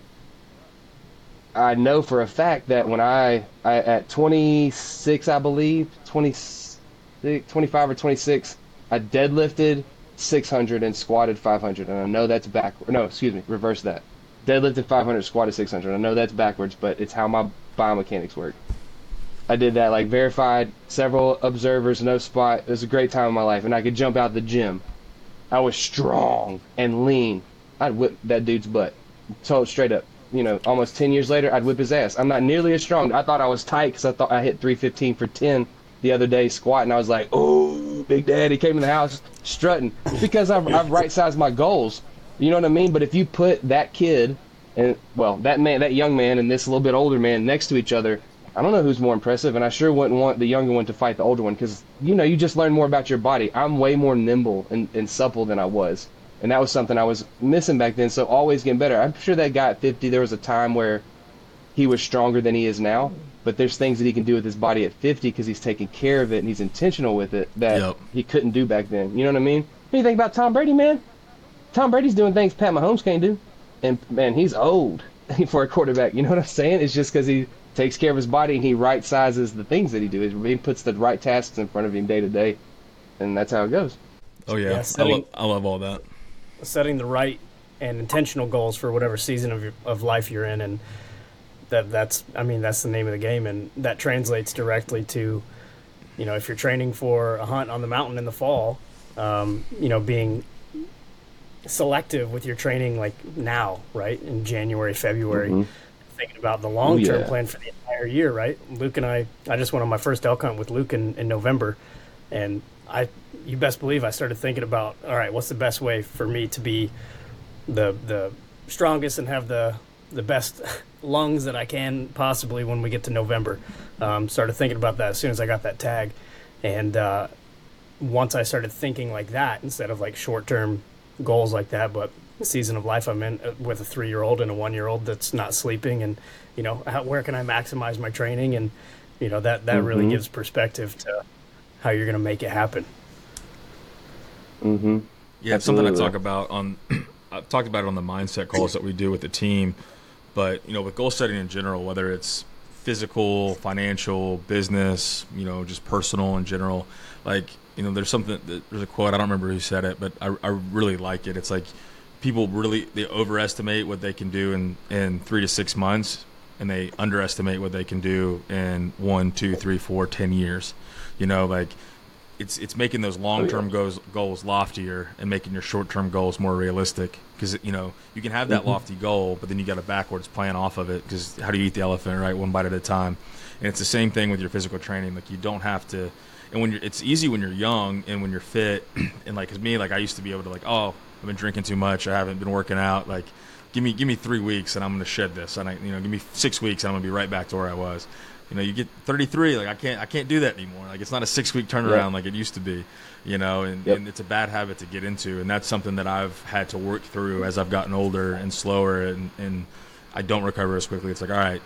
I know for a fact that when I, I at twenty-six, I believe, twenty, twenty-five or twenty-six, I deadlifted six hundred and squatted five hundred. And I know that's backward. No, excuse me, reverse that. Deadlifted five hundred, squatted six hundred. I know that's backwards, but it's how my biomechanics work. I did that, like, verified, several observers, no spot. It was a great time in my life, and I could jump out the gym. I was strong and lean. I'd whip that dude's butt. Told straight up. You know, almost ten years later, I'd whip his ass. I'm not nearly as strong. I thought I was tight because I thought I hit three fifteen for ten the other day squat, and I was like, oh, Big Daddy came in the house strutting. It's because I've, I've right-sized my goals. You know what I mean? But if you put that kid and, well, that man, that young man and this little bit older man next to each other, I don't know who's more impressive, and I sure wouldn't want the younger one to fight the older one because, you know, you just learn more about your body. I'm way more nimble and, and supple than I was. And that was something I was missing back then, so always getting better. I'm sure that guy at fifty, there was a time where he was stronger than he is now, but there's things that he can do with his body at fifty because he's taking care of it and he's intentional with it that Yep. he couldn't do back then. You know what I mean? What do you think about Tom Brady, man? Tom Brady's doing things Pat Mahomes can't do. And, man, he's old for a quarterback. You know what I'm saying? It's just because he takes care of his body and he right-sizes the things that he does. He puts the right tasks in front of him day to day, and that's how it goes. Oh, yeah. Yeah, I, setting- love, I love all that. Setting the right and intentional goals for whatever season of your, of life you're in, and that that's I mean that's the name of the game, and that translates directly to, you know, if you're training for a hunt on the mountain in the fall, um, you know, being selective with your training like now, right, in January, February, Mhm. thinking about the long term Oh, yeah. plan for the entire year, right? Luke and I, I just went on my first elk hunt with Luke in, in November, and I, you best believe I started thinking about, all right, what's the best way for me to be the the strongest and have the the best lungs that I can possibly when we get to November. Um, started thinking about that as soon as I got that tag, and uh, once I started thinking like that instead of like short term goals like that, but the season of life I'm in uh, with a three year old and a one year old that's not sleeping, and you know, how, where can I maximize my training, and you know that that really Mhm. gives perspective to how you're going to make it happen. Mm-hmm. Yeah, it's something I Absolutely. talk about on. I've talked about it on the mindset calls that we do with the team, but you know, with goal setting in general, whether it's physical, financial, business, you know, just personal in general, like you know, there's something. There's a quote, I don't remember who said it, but I, I really like it. It's like people really they overestimate what they can do in in three to six months, and they underestimate what they can do in one, two, three, four, ten years. You know, like. It's it's making those long-term goals goals loftier and making your short-term goals more realistic, because you know you can have that Mm-hmm. lofty goal, but then you got a backwards plan off of it, because how do you eat the elephant, right? One bite at a time. And it's the same thing with your physical training. Like you don't have to, and when you're, it's easy when you're young and when you're fit, and like as me, like I used to be able to like, oh, I've been drinking too much, I haven't been working out, like give me give me three weeks and I'm going to shed this, and I you know give me six weeks and I'm going to be right back to where I was. You know, you get thirty-three, like I can't, I can't do that anymore. Like it's not a six-week turnaround Yeah. like it used to be. You know, and, Yep. and it's a bad habit to get into, and that's something that I've had to work through as I've gotten older and slower, and, and I don't recover as quickly. It's like, all right,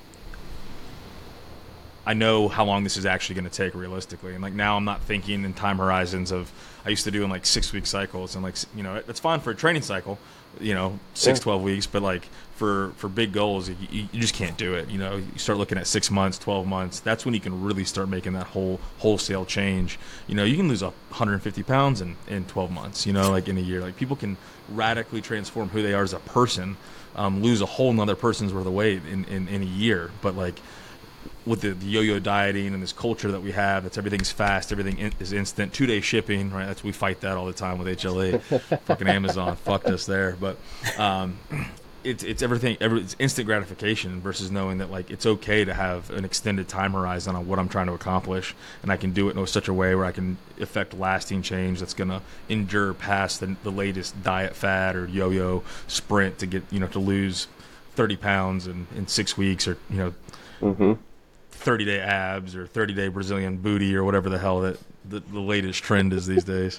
I know how long this is actually going to take realistically, and like now I'm not thinking in time horizons of I used to do in like six-week cycles, and like you know, it's fine for a training cycle, you know, six, Yeah. twelve weeks, but like for for big goals, you, you you just can't do it. You know, you start looking at six months, twelve months. That's when you can really start making that whole wholesale change. You know, you can lose one hundred fifty pounds in in twelve months. You know, like in a year, like people can radically transform who they are as a person, um, lose a whole nother person's worth of weight in, in in a year. But like with the, the yo-yo dieting and this culture that we have, that's everything's fast, everything in, is instant, two-day shipping, right? That's we fight that all the time with H L A. Fucking Amazon fucked us there, but um, it's it's everything. Every, it's instant gratification versus knowing that like it's okay to have an extended time horizon on what I'm trying to accomplish, and I can do it in such a way where I can effect lasting change that's gonna endure past the, the latest diet fad or yo-yo sprint to get you know to lose thirty pounds in, in six weeks or you know. Mm-hmm. thirty-day abs or thirty-day Brazilian booty or whatever the hell that the, the latest trend is these days.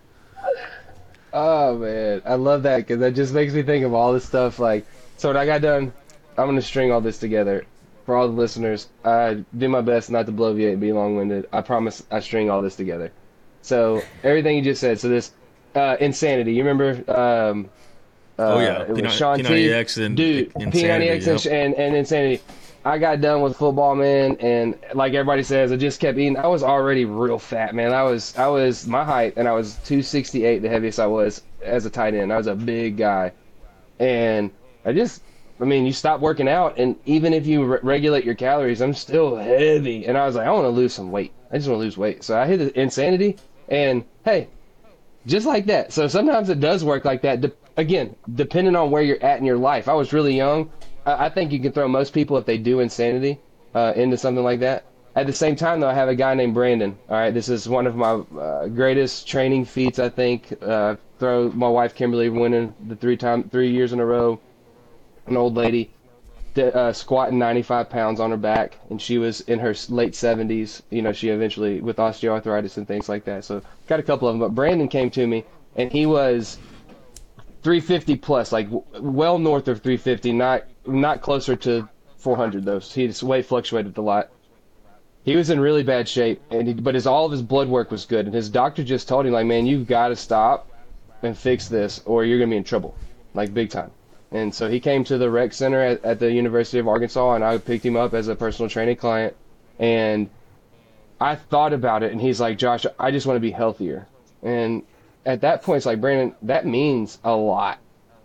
Oh man, I love that because that just makes me think of all this stuff. Like, so when I got done, I'm gonna string all this together for all the listeners. I do my best not to bloviate and be long-winded. I promise I string all this together. So everything you just said. So this uh, insanity. You remember? Um, uh, oh yeah, it was P Sean T. ninety X and dude, P ninety X yep. and, and insanity. I got done with football, man, and like everybody says, I just kept eating. I was already real fat, man. I was, I was my height, and I was two sixty-eight, the heaviest I was as a tight end. I was a big guy, and I just, I mean, you stop working out, and even if you re- regulate your calories, I'm still heavy. And I was like, I want to lose some weight. I just want to lose weight. So I hit the insanity, and hey, just like that. So sometimes it does work like that. De- again, depending on where you're at in your life. I was really young. I think you can throw most people, if they do insanity, uh, into something like that. At the same time, though, I have a guy named Brandon. All right, this is one of my uh, greatest training feats, I think. Uh, throw my wife Kimberly winning the three time, three years in a row. An old lady uh, squatting ninety-five pounds on her back, and she was in her late seventies. You know, she eventually with osteoarthritis and things like that. So got a couple of them. But Brandon came to me, and he was three fifty plus, like well north of three fifty, not not closer to four hundred though. His weight fluctuated a lot. He was in really bad shape, and he, but his all of his blood work was good, and his doctor just told him like, man, you've got to stop and fix this, or you're gonna be in trouble, like big time. And so he came to the rec center at, at the University of Arkansas, and I picked him up as a personal training client, and I thought about it, and he's like, Josh, I just want to be healthier. And at that point, it's like, Brandon, that means a lot.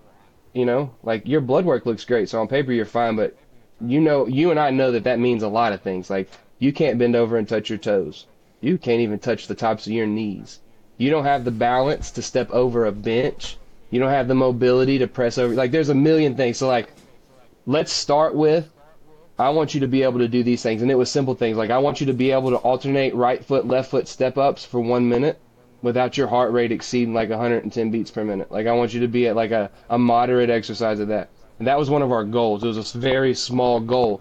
You know, like your blood work looks great, so on paper you're fine, but you know, you and I know that that means a lot of things. Like you can't bend over and touch your toes. You can't even touch the tops of your knees. You don't have the balance to step over a bench. You don't have the mobility to press over. Like there's a million things. So like, let's start with, I want you to be able to do these things. And it was simple things. Like I want you to be able to alternate right foot, left foot step ups for one minute without your heart rate exceeding like one hundred ten beats per minute. Like I want you to be at like a, a moderate exercise of that. And that was one of our goals. It was a very small goal.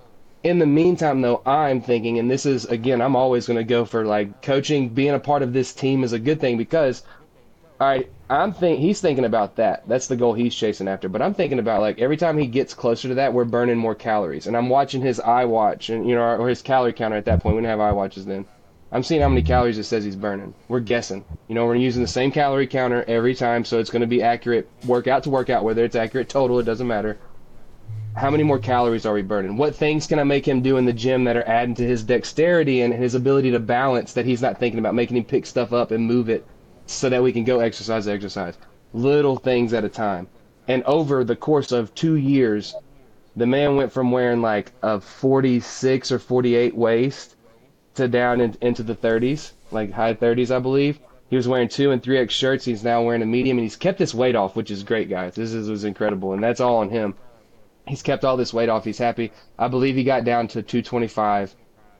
In the meantime, though, I'm thinking, and this is, again, I'm always going to go for like coaching, being a part of this team is a good thing because, all right, I'm think he's thinking about that. That's the goal he's chasing after. But I'm thinking about like every time he gets closer to that, we're burning more calories. And I'm watching his iWatch and, you know, or his calorie counter at that point. We didn't have iWatches then. I'm seeing how many calories it says he's burning. We're guessing. You know, we're using the same calorie counter every time, so it's going to be accurate workout to workout, whether it's accurate total, it doesn't matter. How many more calories are we burning? What things can I make him do in the gym that are adding to his dexterity and his ability to balance that he's not thinking about, making him pick stuff up and move it so that we can go exercise, exercise. Little things at a time. And over the course of two years, the man went from wearing like a forty-six or forty-eight waist to down in, into the thirties, like high thirties, I believe. He was wearing two and three X shirts. He's now wearing a medium, and he's kept this weight off, which is great, guys. This is, was incredible, and that's all on him. He's kept all this weight off. He's happy. I believe he got down to two twenty-five.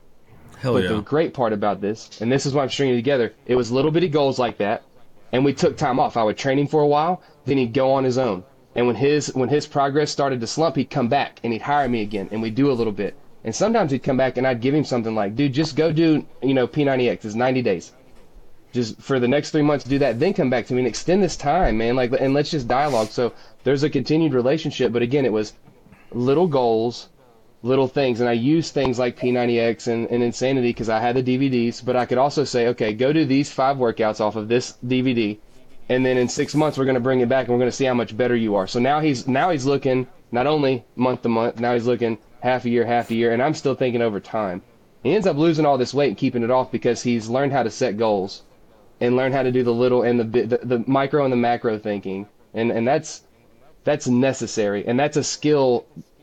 Hell but yeah. the great part about this, and this is why I'm stringing it together, it was little bitty goals like that, and we took time off. I would train him for a while, then he'd go on his own. And when his when his progress started to slump, he'd come back, and he'd hire me again, and we'd do a little bit. And sometimes he'd come back, and I'd give him something like, dude, just go do, you know, P ninety X. It's ninety days. Just for the next three months, do that. Then come back to me and extend this time, man. Like, and let's just dialogue. So there's a continued relationship. But again, it was little goals, little things. And I used things like P ninety X and, and Insanity because I had the D V Ds. But I could also say, okay, go do these five workouts off of this D V D. And then in six months, we're going to bring it back and we're going to see how much better you are. So now he's now he's looking not only month to month, now he's looking half a year, half a year. And I'm still thinking over time. He ends up losing all this weight and keeping it off because he's learned how to set goals and learn how to do the little and the the, the micro and the macro thinking. And and that's that's necessary. And that's a skill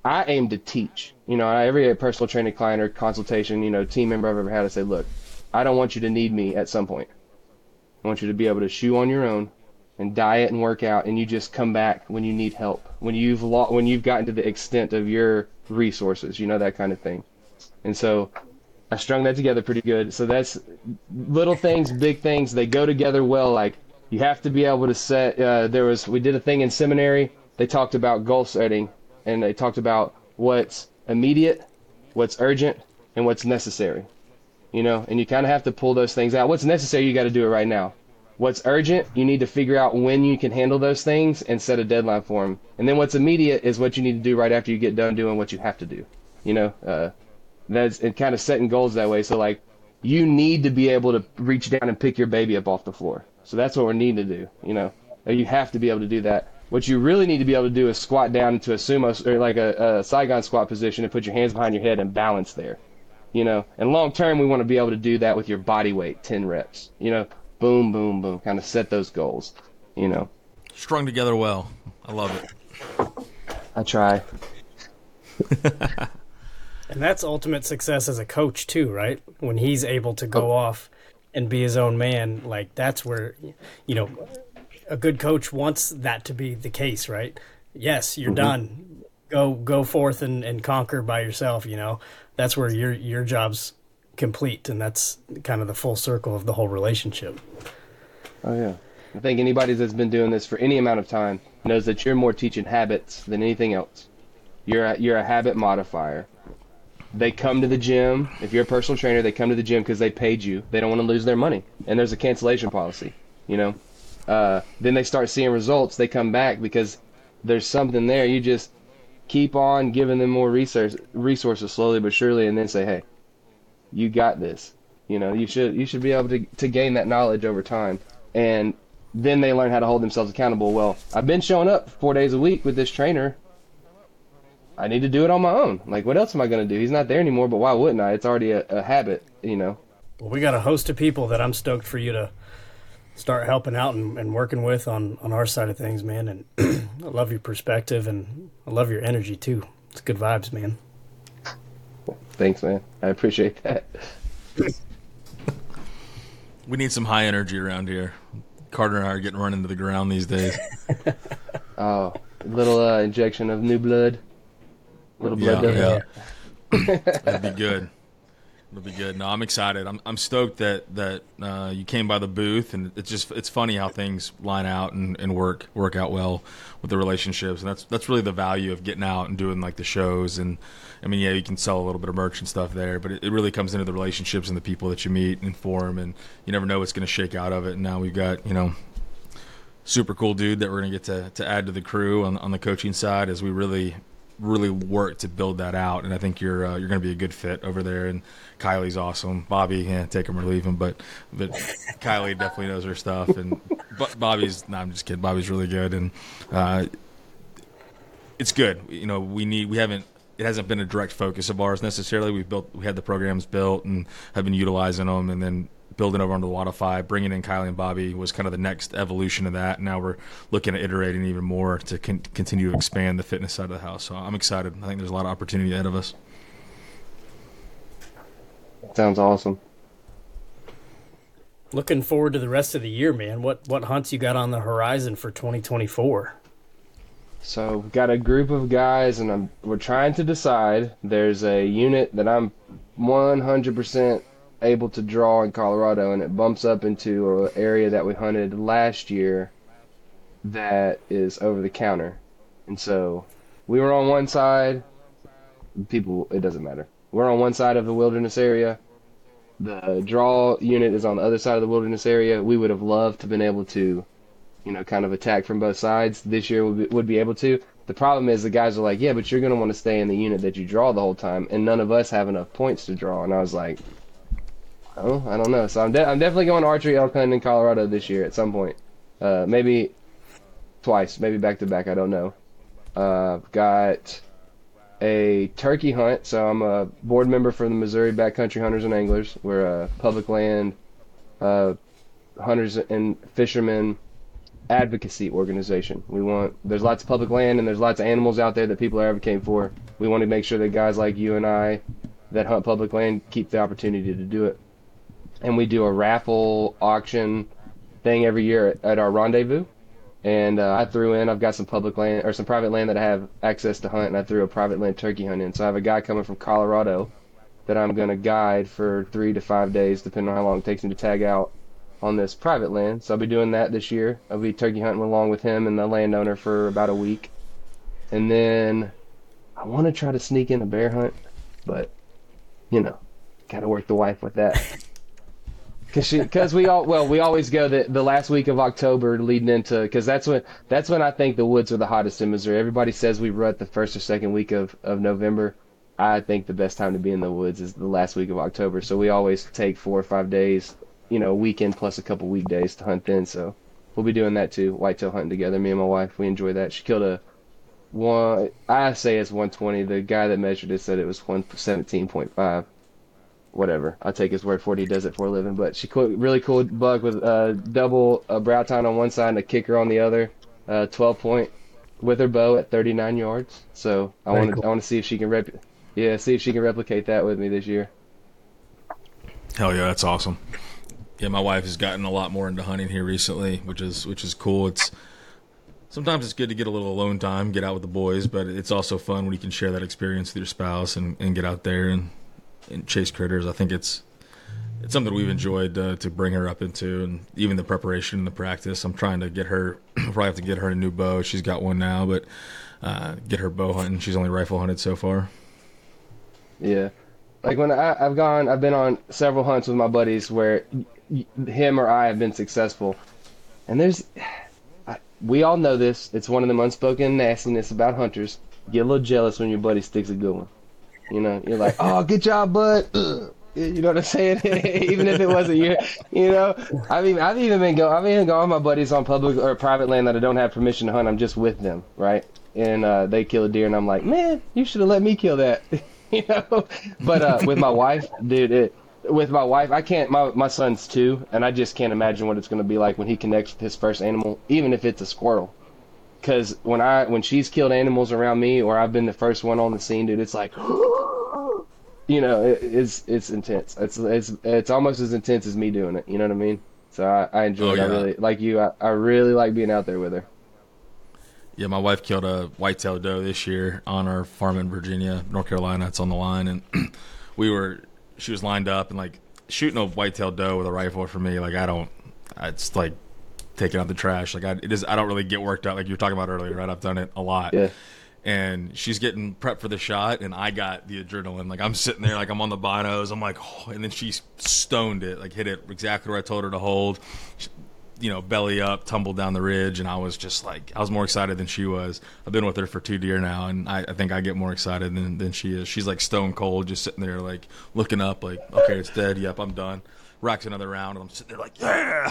I aim to teach. You know, every personal training client or consultation, you know, team member I've ever had, I say, look, I don't want you to need me at some point. I want you to be able to shoe on your own and diet and work out, and you just come back when you need help, when you've lo- when you've gotten to the extent of your resources, you know, that kind of thing. And so I strung that together pretty good. So that's little things, big things, they go together well. Like, you have to be able to set, uh, there was, we did a thing in seminary, they talked about goal setting, and they talked about what's immediate, what's urgent, and what's necessary. You know, and you kind of have to pull those things out. What's necessary, you got to do it right now. What's urgent, you need to figure out when you can handle those things and set a deadline for them. And then what's immediate is what you need to do right after you get done doing what you have to do. You know, uh, that's it, kind of setting goals that way. So, like, you need to be able to reach down and pick your baby up off the floor. So that's what we need to do. You know, you have to be able to do that. What you really need to be able to do is squat down into a sumo, or like a, a Saigon squat position, and put your hands behind your head and balance there. You know, and long term, we want to be able to do that with your body weight, ten reps. You know, boom, boom, boom, kind of set those goals. You know, Strung together well. I love it. I try. And that's ultimate success as a coach too, right? When he's able to go off and be his own man, like that's where, you know, a good coach wants that to be the case, right? Yes, you're mm-hmm. done. Go go forth and, and conquer by yourself, you know. That's where your your job's complete, and that's kind of the full circle of the whole relationship. Oh yeah. I think anybody that's been doing this for any amount of time knows that you're more teaching habits than anything else. You're a, you're a habit modifier. They come to the gym. If you're a personal trainer, they come to the gym because they paid you. They don't want to lose their money, and there's a cancellation policy. You know. Uh, then they start seeing results. They come back because there's something there. You just keep on giving them more resource, resources slowly but surely, and then say, hey, you got this. You know, you should you should be able to, to gain that knowledge over time. And then they learn how to hold themselves accountable. Well, I've been showing up four days a week with this trainer. I need to do it on my own. Like, what else am I going to do? He's not there anymore, but why wouldn't I? It's already a, a habit, you know. Well, we got a host of people that I'm stoked for you to start helping out and, and working with on, on our side of things, man. And I love your perspective, and I love your energy, too. It's good vibes, man. Thanks, man. I appreciate that. We need some high energy around here. Carter and I are getting run into the ground these days. Oh, a little uh, injection of new blood. Little blood. Yeah, yeah. That'd be good. It'll be good. No, I'm excited. I'm I'm stoked that that uh, you came by the booth, and it's just it's funny how things line out and, and work work out well with the relationships, and that's that's really the value of getting out and doing like the shows. And I mean, yeah, you can sell a little bit of merch and stuff there, but it, it really comes into the relationships and the people that you meet and form, and you never know what's going to shake out of it. And now we've got, you know, super cool dude that we're going to get to to add to the crew on on the coaching side as we really. really work to build that out, and I think you're uh, you're going to be a good fit over there. And Kylie's awesome. Bobby, yeah, take him or leave him, but but Kylie definitely knows her stuff. And but Bobby's, no, I'm just kidding. Bobby's really good, and uh, it's good. You know, we need we haven't it hasn't been a direct focus of ours necessarily. We've built we had the programs built and have been utilizing them, and then building over onto the Wodify, bringing in Kylie and Bobby was kind of the next evolution of that. Now we're looking at iterating even more to con- continue to expand the fitness side of the house. So I'm excited. I think there's a lot of opportunity ahead of us. Sounds awesome. Looking forward to the rest of the year, man. What what hunts you got on the horizon for twenty twenty-four? So we've got a group of guys, and I'm, we're trying to decide. There's a unit that I'm one hundred percent able to draw in Colorado, and it bumps up into an area that we hunted last year that is over the counter. And so we were on one side. People, it doesn't matter. We're on one side of the wilderness area. The draw unit is on the other side of the wilderness area. We would have loved to have been able to, you know, kind of attack from both sides. This year would be, would be able to. The problem is the guys are like, yeah, but you're going to want to stay in the unit that you draw the whole time, and none of us have enough points to draw. And I was like, oh, I don't know. So I'm, de- I'm definitely going archery elk hunting in Colorado this year at some point. Uh, maybe twice, maybe back to back. I don't know. Uh, I've got a turkey hunt. So I'm a board member for the Missouri Backcountry Hunters and Anglers. We're a public land uh, hunters and fishermen advocacy organization. We want there's lots of public land and there's lots of animals out there that people are advocating for. We want to make sure that guys like you and I that hunt public land keep the opportunity to do it. And we do a raffle auction thing every year at our rendezvous. And uh, I threw in, I've got some public land or some private land that I have access to hunt, and I threw a private land turkey hunt in. So I have a guy coming from Colorado that I'm going to guide for three to five days, depending on how long it takes him to tag out on this private land. So I'll be doing that this year. I'll be turkey hunting along with him and the landowner for about a week. And then I want to try to sneak in a bear hunt, but, you know, got to work the wife with that. Cause she, cause we all, well, we always go the, the last week of October leading into, cause that's when, that's when I think the woods are the hottest in Missouri. Everybody says we rut the first or second week of, of November. I think the best time to be in the woods is the last week of October. So we always take four or five days, you know, a weekend plus a couple weekdays to hunt then. So we'll be doing that too. Whitetail hunting together. Me and my wife, we enjoy that. She killed a one, I say it's one twenty. The guy that measured it said it was one seventeen point five. Whatever. I'll take his word for it. He does it for a living. But she cool, really cool buck with a double a brow tine on one side and a kicker on the other. Uh, twelve point with her bow at thirty-nine yards. So I want to cool. I want to see if she can rep, yeah, see if she can replicate that with me this year. Hell yeah, that's awesome. Yeah, my wife has gotten a lot more into hunting here recently, which is which is cool. It's sometimes it's good to get a little alone time, get out with the boys, but it's also fun when you can share that experience with your spouse and, and get out there and. and chase critters. I think it's it's something we've enjoyed uh, to bring her up into, and even the preparation and the practice. I'm trying to get her, probably have to get her a new bow. She's got one now, but uh, get her bow hunting. She's only rifle hunted so far. Yeah, like when I, I've gone, I've been on several hunts with my buddies where him or I have been successful, and there's, I, we all know this. It's one of them unspoken nastiness about hunters. Get a little jealous when your buddy sticks a good one. You know, you're like, oh, good job, bud. Ugh. You know what I'm saying? Even if it wasn't you, you know. I've even I've even been go I've even gone with my buddies on public or private land that I don't have permission to hunt. I'm just with them, right? And uh, they kill a deer, and I'm like, man, you should have let me kill that, you know. But uh, with my wife, dude, it, with my wife, I can't. My my son's two, and I just can't imagine what it's going to be like when he connects with his first animal, even if it's a squirrel. Because when I when she's killed animals around me, or I've been the first one on the scene, dude, it's like, you know, it, it's it's intense. It's it's it's almost as intense as me doing it. You know what I mean? So I, I enjoy oh, it. yeah. I really like you. I, I really like being out there with her. Yeah, my wife killed a whitetail doe this year on our farm in Virginia, North Carolina. It's on the line, and we were she was lined up and like shooting a whitetail doe with a rifle for me. Like I don't, it's like taking out the trash. Like I, it is. I don't really get worked out like you were talking about earlier, right? I've done it a lot. Yeah. And she's getting prepped for the shot, and I got the adrenaline. Like I'm sitting there, like I'm on the binos. I'm like, oh, and then she stoned it, like hit it exactly where I told her to hold. She, you know, belly up, tumbled down the ridge, and I was just like, I was more excited than she was. I've been with her for two deer now, and I, I think I get more excited than, than she is. She's like stone cold, just sitting there, like looking up, like, okay, it's dead. Yep, I'm done. Racks another round, and I'm sitting there like, yeah.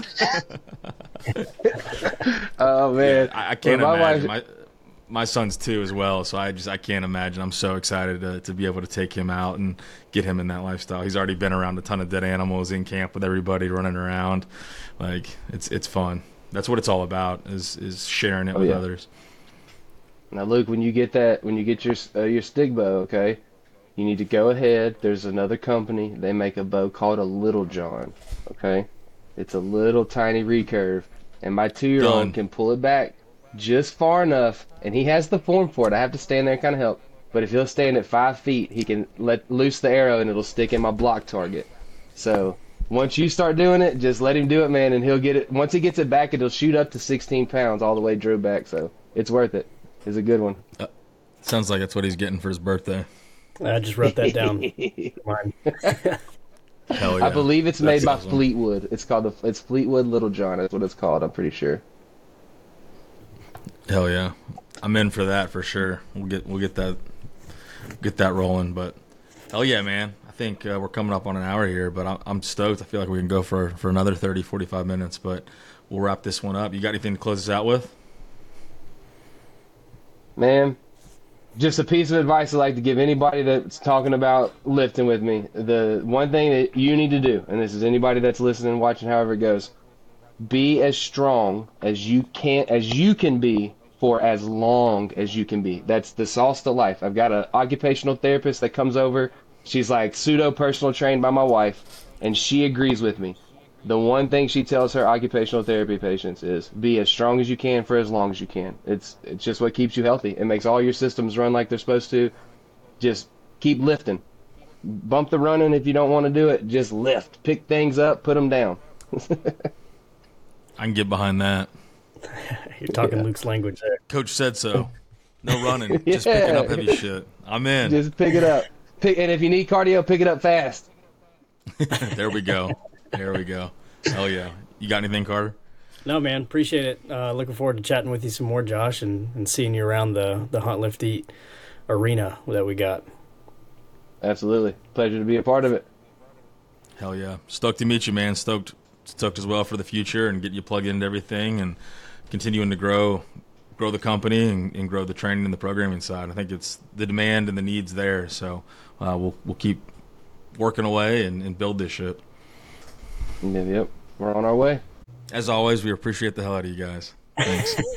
Oh man, yeah, I, I can't well, imagine. Wife... My my son's two as well, so I just I can't imagine. I'm so excited to to be able to take him out and get him in that lifestyle. He's already been around a ton of dead animals in camp with everybody running around. Like it's it's fun. That's what it's all about is is sharing it oh, with yeah. others. Now, Luke, when you get that, when you get your uh, your stick bow, okay, you need to go ahead. There's another company. They make a bow called a Little John. Okay, it's a little tiny recurve, and my two-year-old can pull it back just far enough, and he has the form for it. I have to stand there and kind of help. But if he'll stand at five feet, he can let loose the arrow, and it'll stick in my block target. So once you start doing it, just let him do it, man, and he'll get it. Once he gets it back, it'll shoot up to sixteen pounds all the way drew back. So it's worth it. It's a good one. Uh, sounds like that's what he's getting for his birthday. I just wrote that down. Mine. Hell yeah. I believe it's made That's by awesome. Fleetwood. It's called the it's Fleetwood Little John. That's what it's called. I'm pretty sure. Hell yeah, I'm in for that for sure. We'll get we'll get that get that rolling. But hell yeah, man. I think uh, we're coming up on an hour here, but I'm, I'm stoked. I feel like we can go for for another thirty, forty-five minutes, but we'll wrap this one up. You got anything to close us out with? Man, just a piece of advice I'd like to give anybody that's talking about lifting with me. The one thing that you need to do, and this is anybody that's listening, watching, however it goes, be as strong as you can as you can be for as long as you can be. That's the sauce to life. I've got an occupational therapist that comes over. She's like pseudo personal trained by my wife, and she agrees with me. The one thing she tells her occupational therapy patients is be as strong as you can for as long as you can. It's it's just what keeps you healthy. It makes all your systems run like they're supposed to. Just keep lifting. Bump the running if you don't want to do it. Just lift. Pick things up, put them down. I can get behind that. You're talking Yeah. Luke's language there. Coach said so. No running, just Yeah. picking up heavy shit. I'm in. Just pick it up. Pick, and if you need cardio, pick it up fast. There we go. There we go. Hell yeah. You got anything, Carter? No, man, appreciate it. Uh, looking forward to chatting with you some more, Josh, and, and seeing you around the, the Hunt Lift Eat arena that we got. Absolutely. Pleasure to be a part of it. Hell yeah. Stoked to meet you, man. Stoked stoked as well for the future and get you plugged into everything and continuing to grow grow the company and, and grow the training and the programming side. I think it's the demand and the needs there. So uh, we'll we'll keep working away and, and build this shit. Yep. We're on our way. As always, we appreciate the hell out of you guys. Thanks.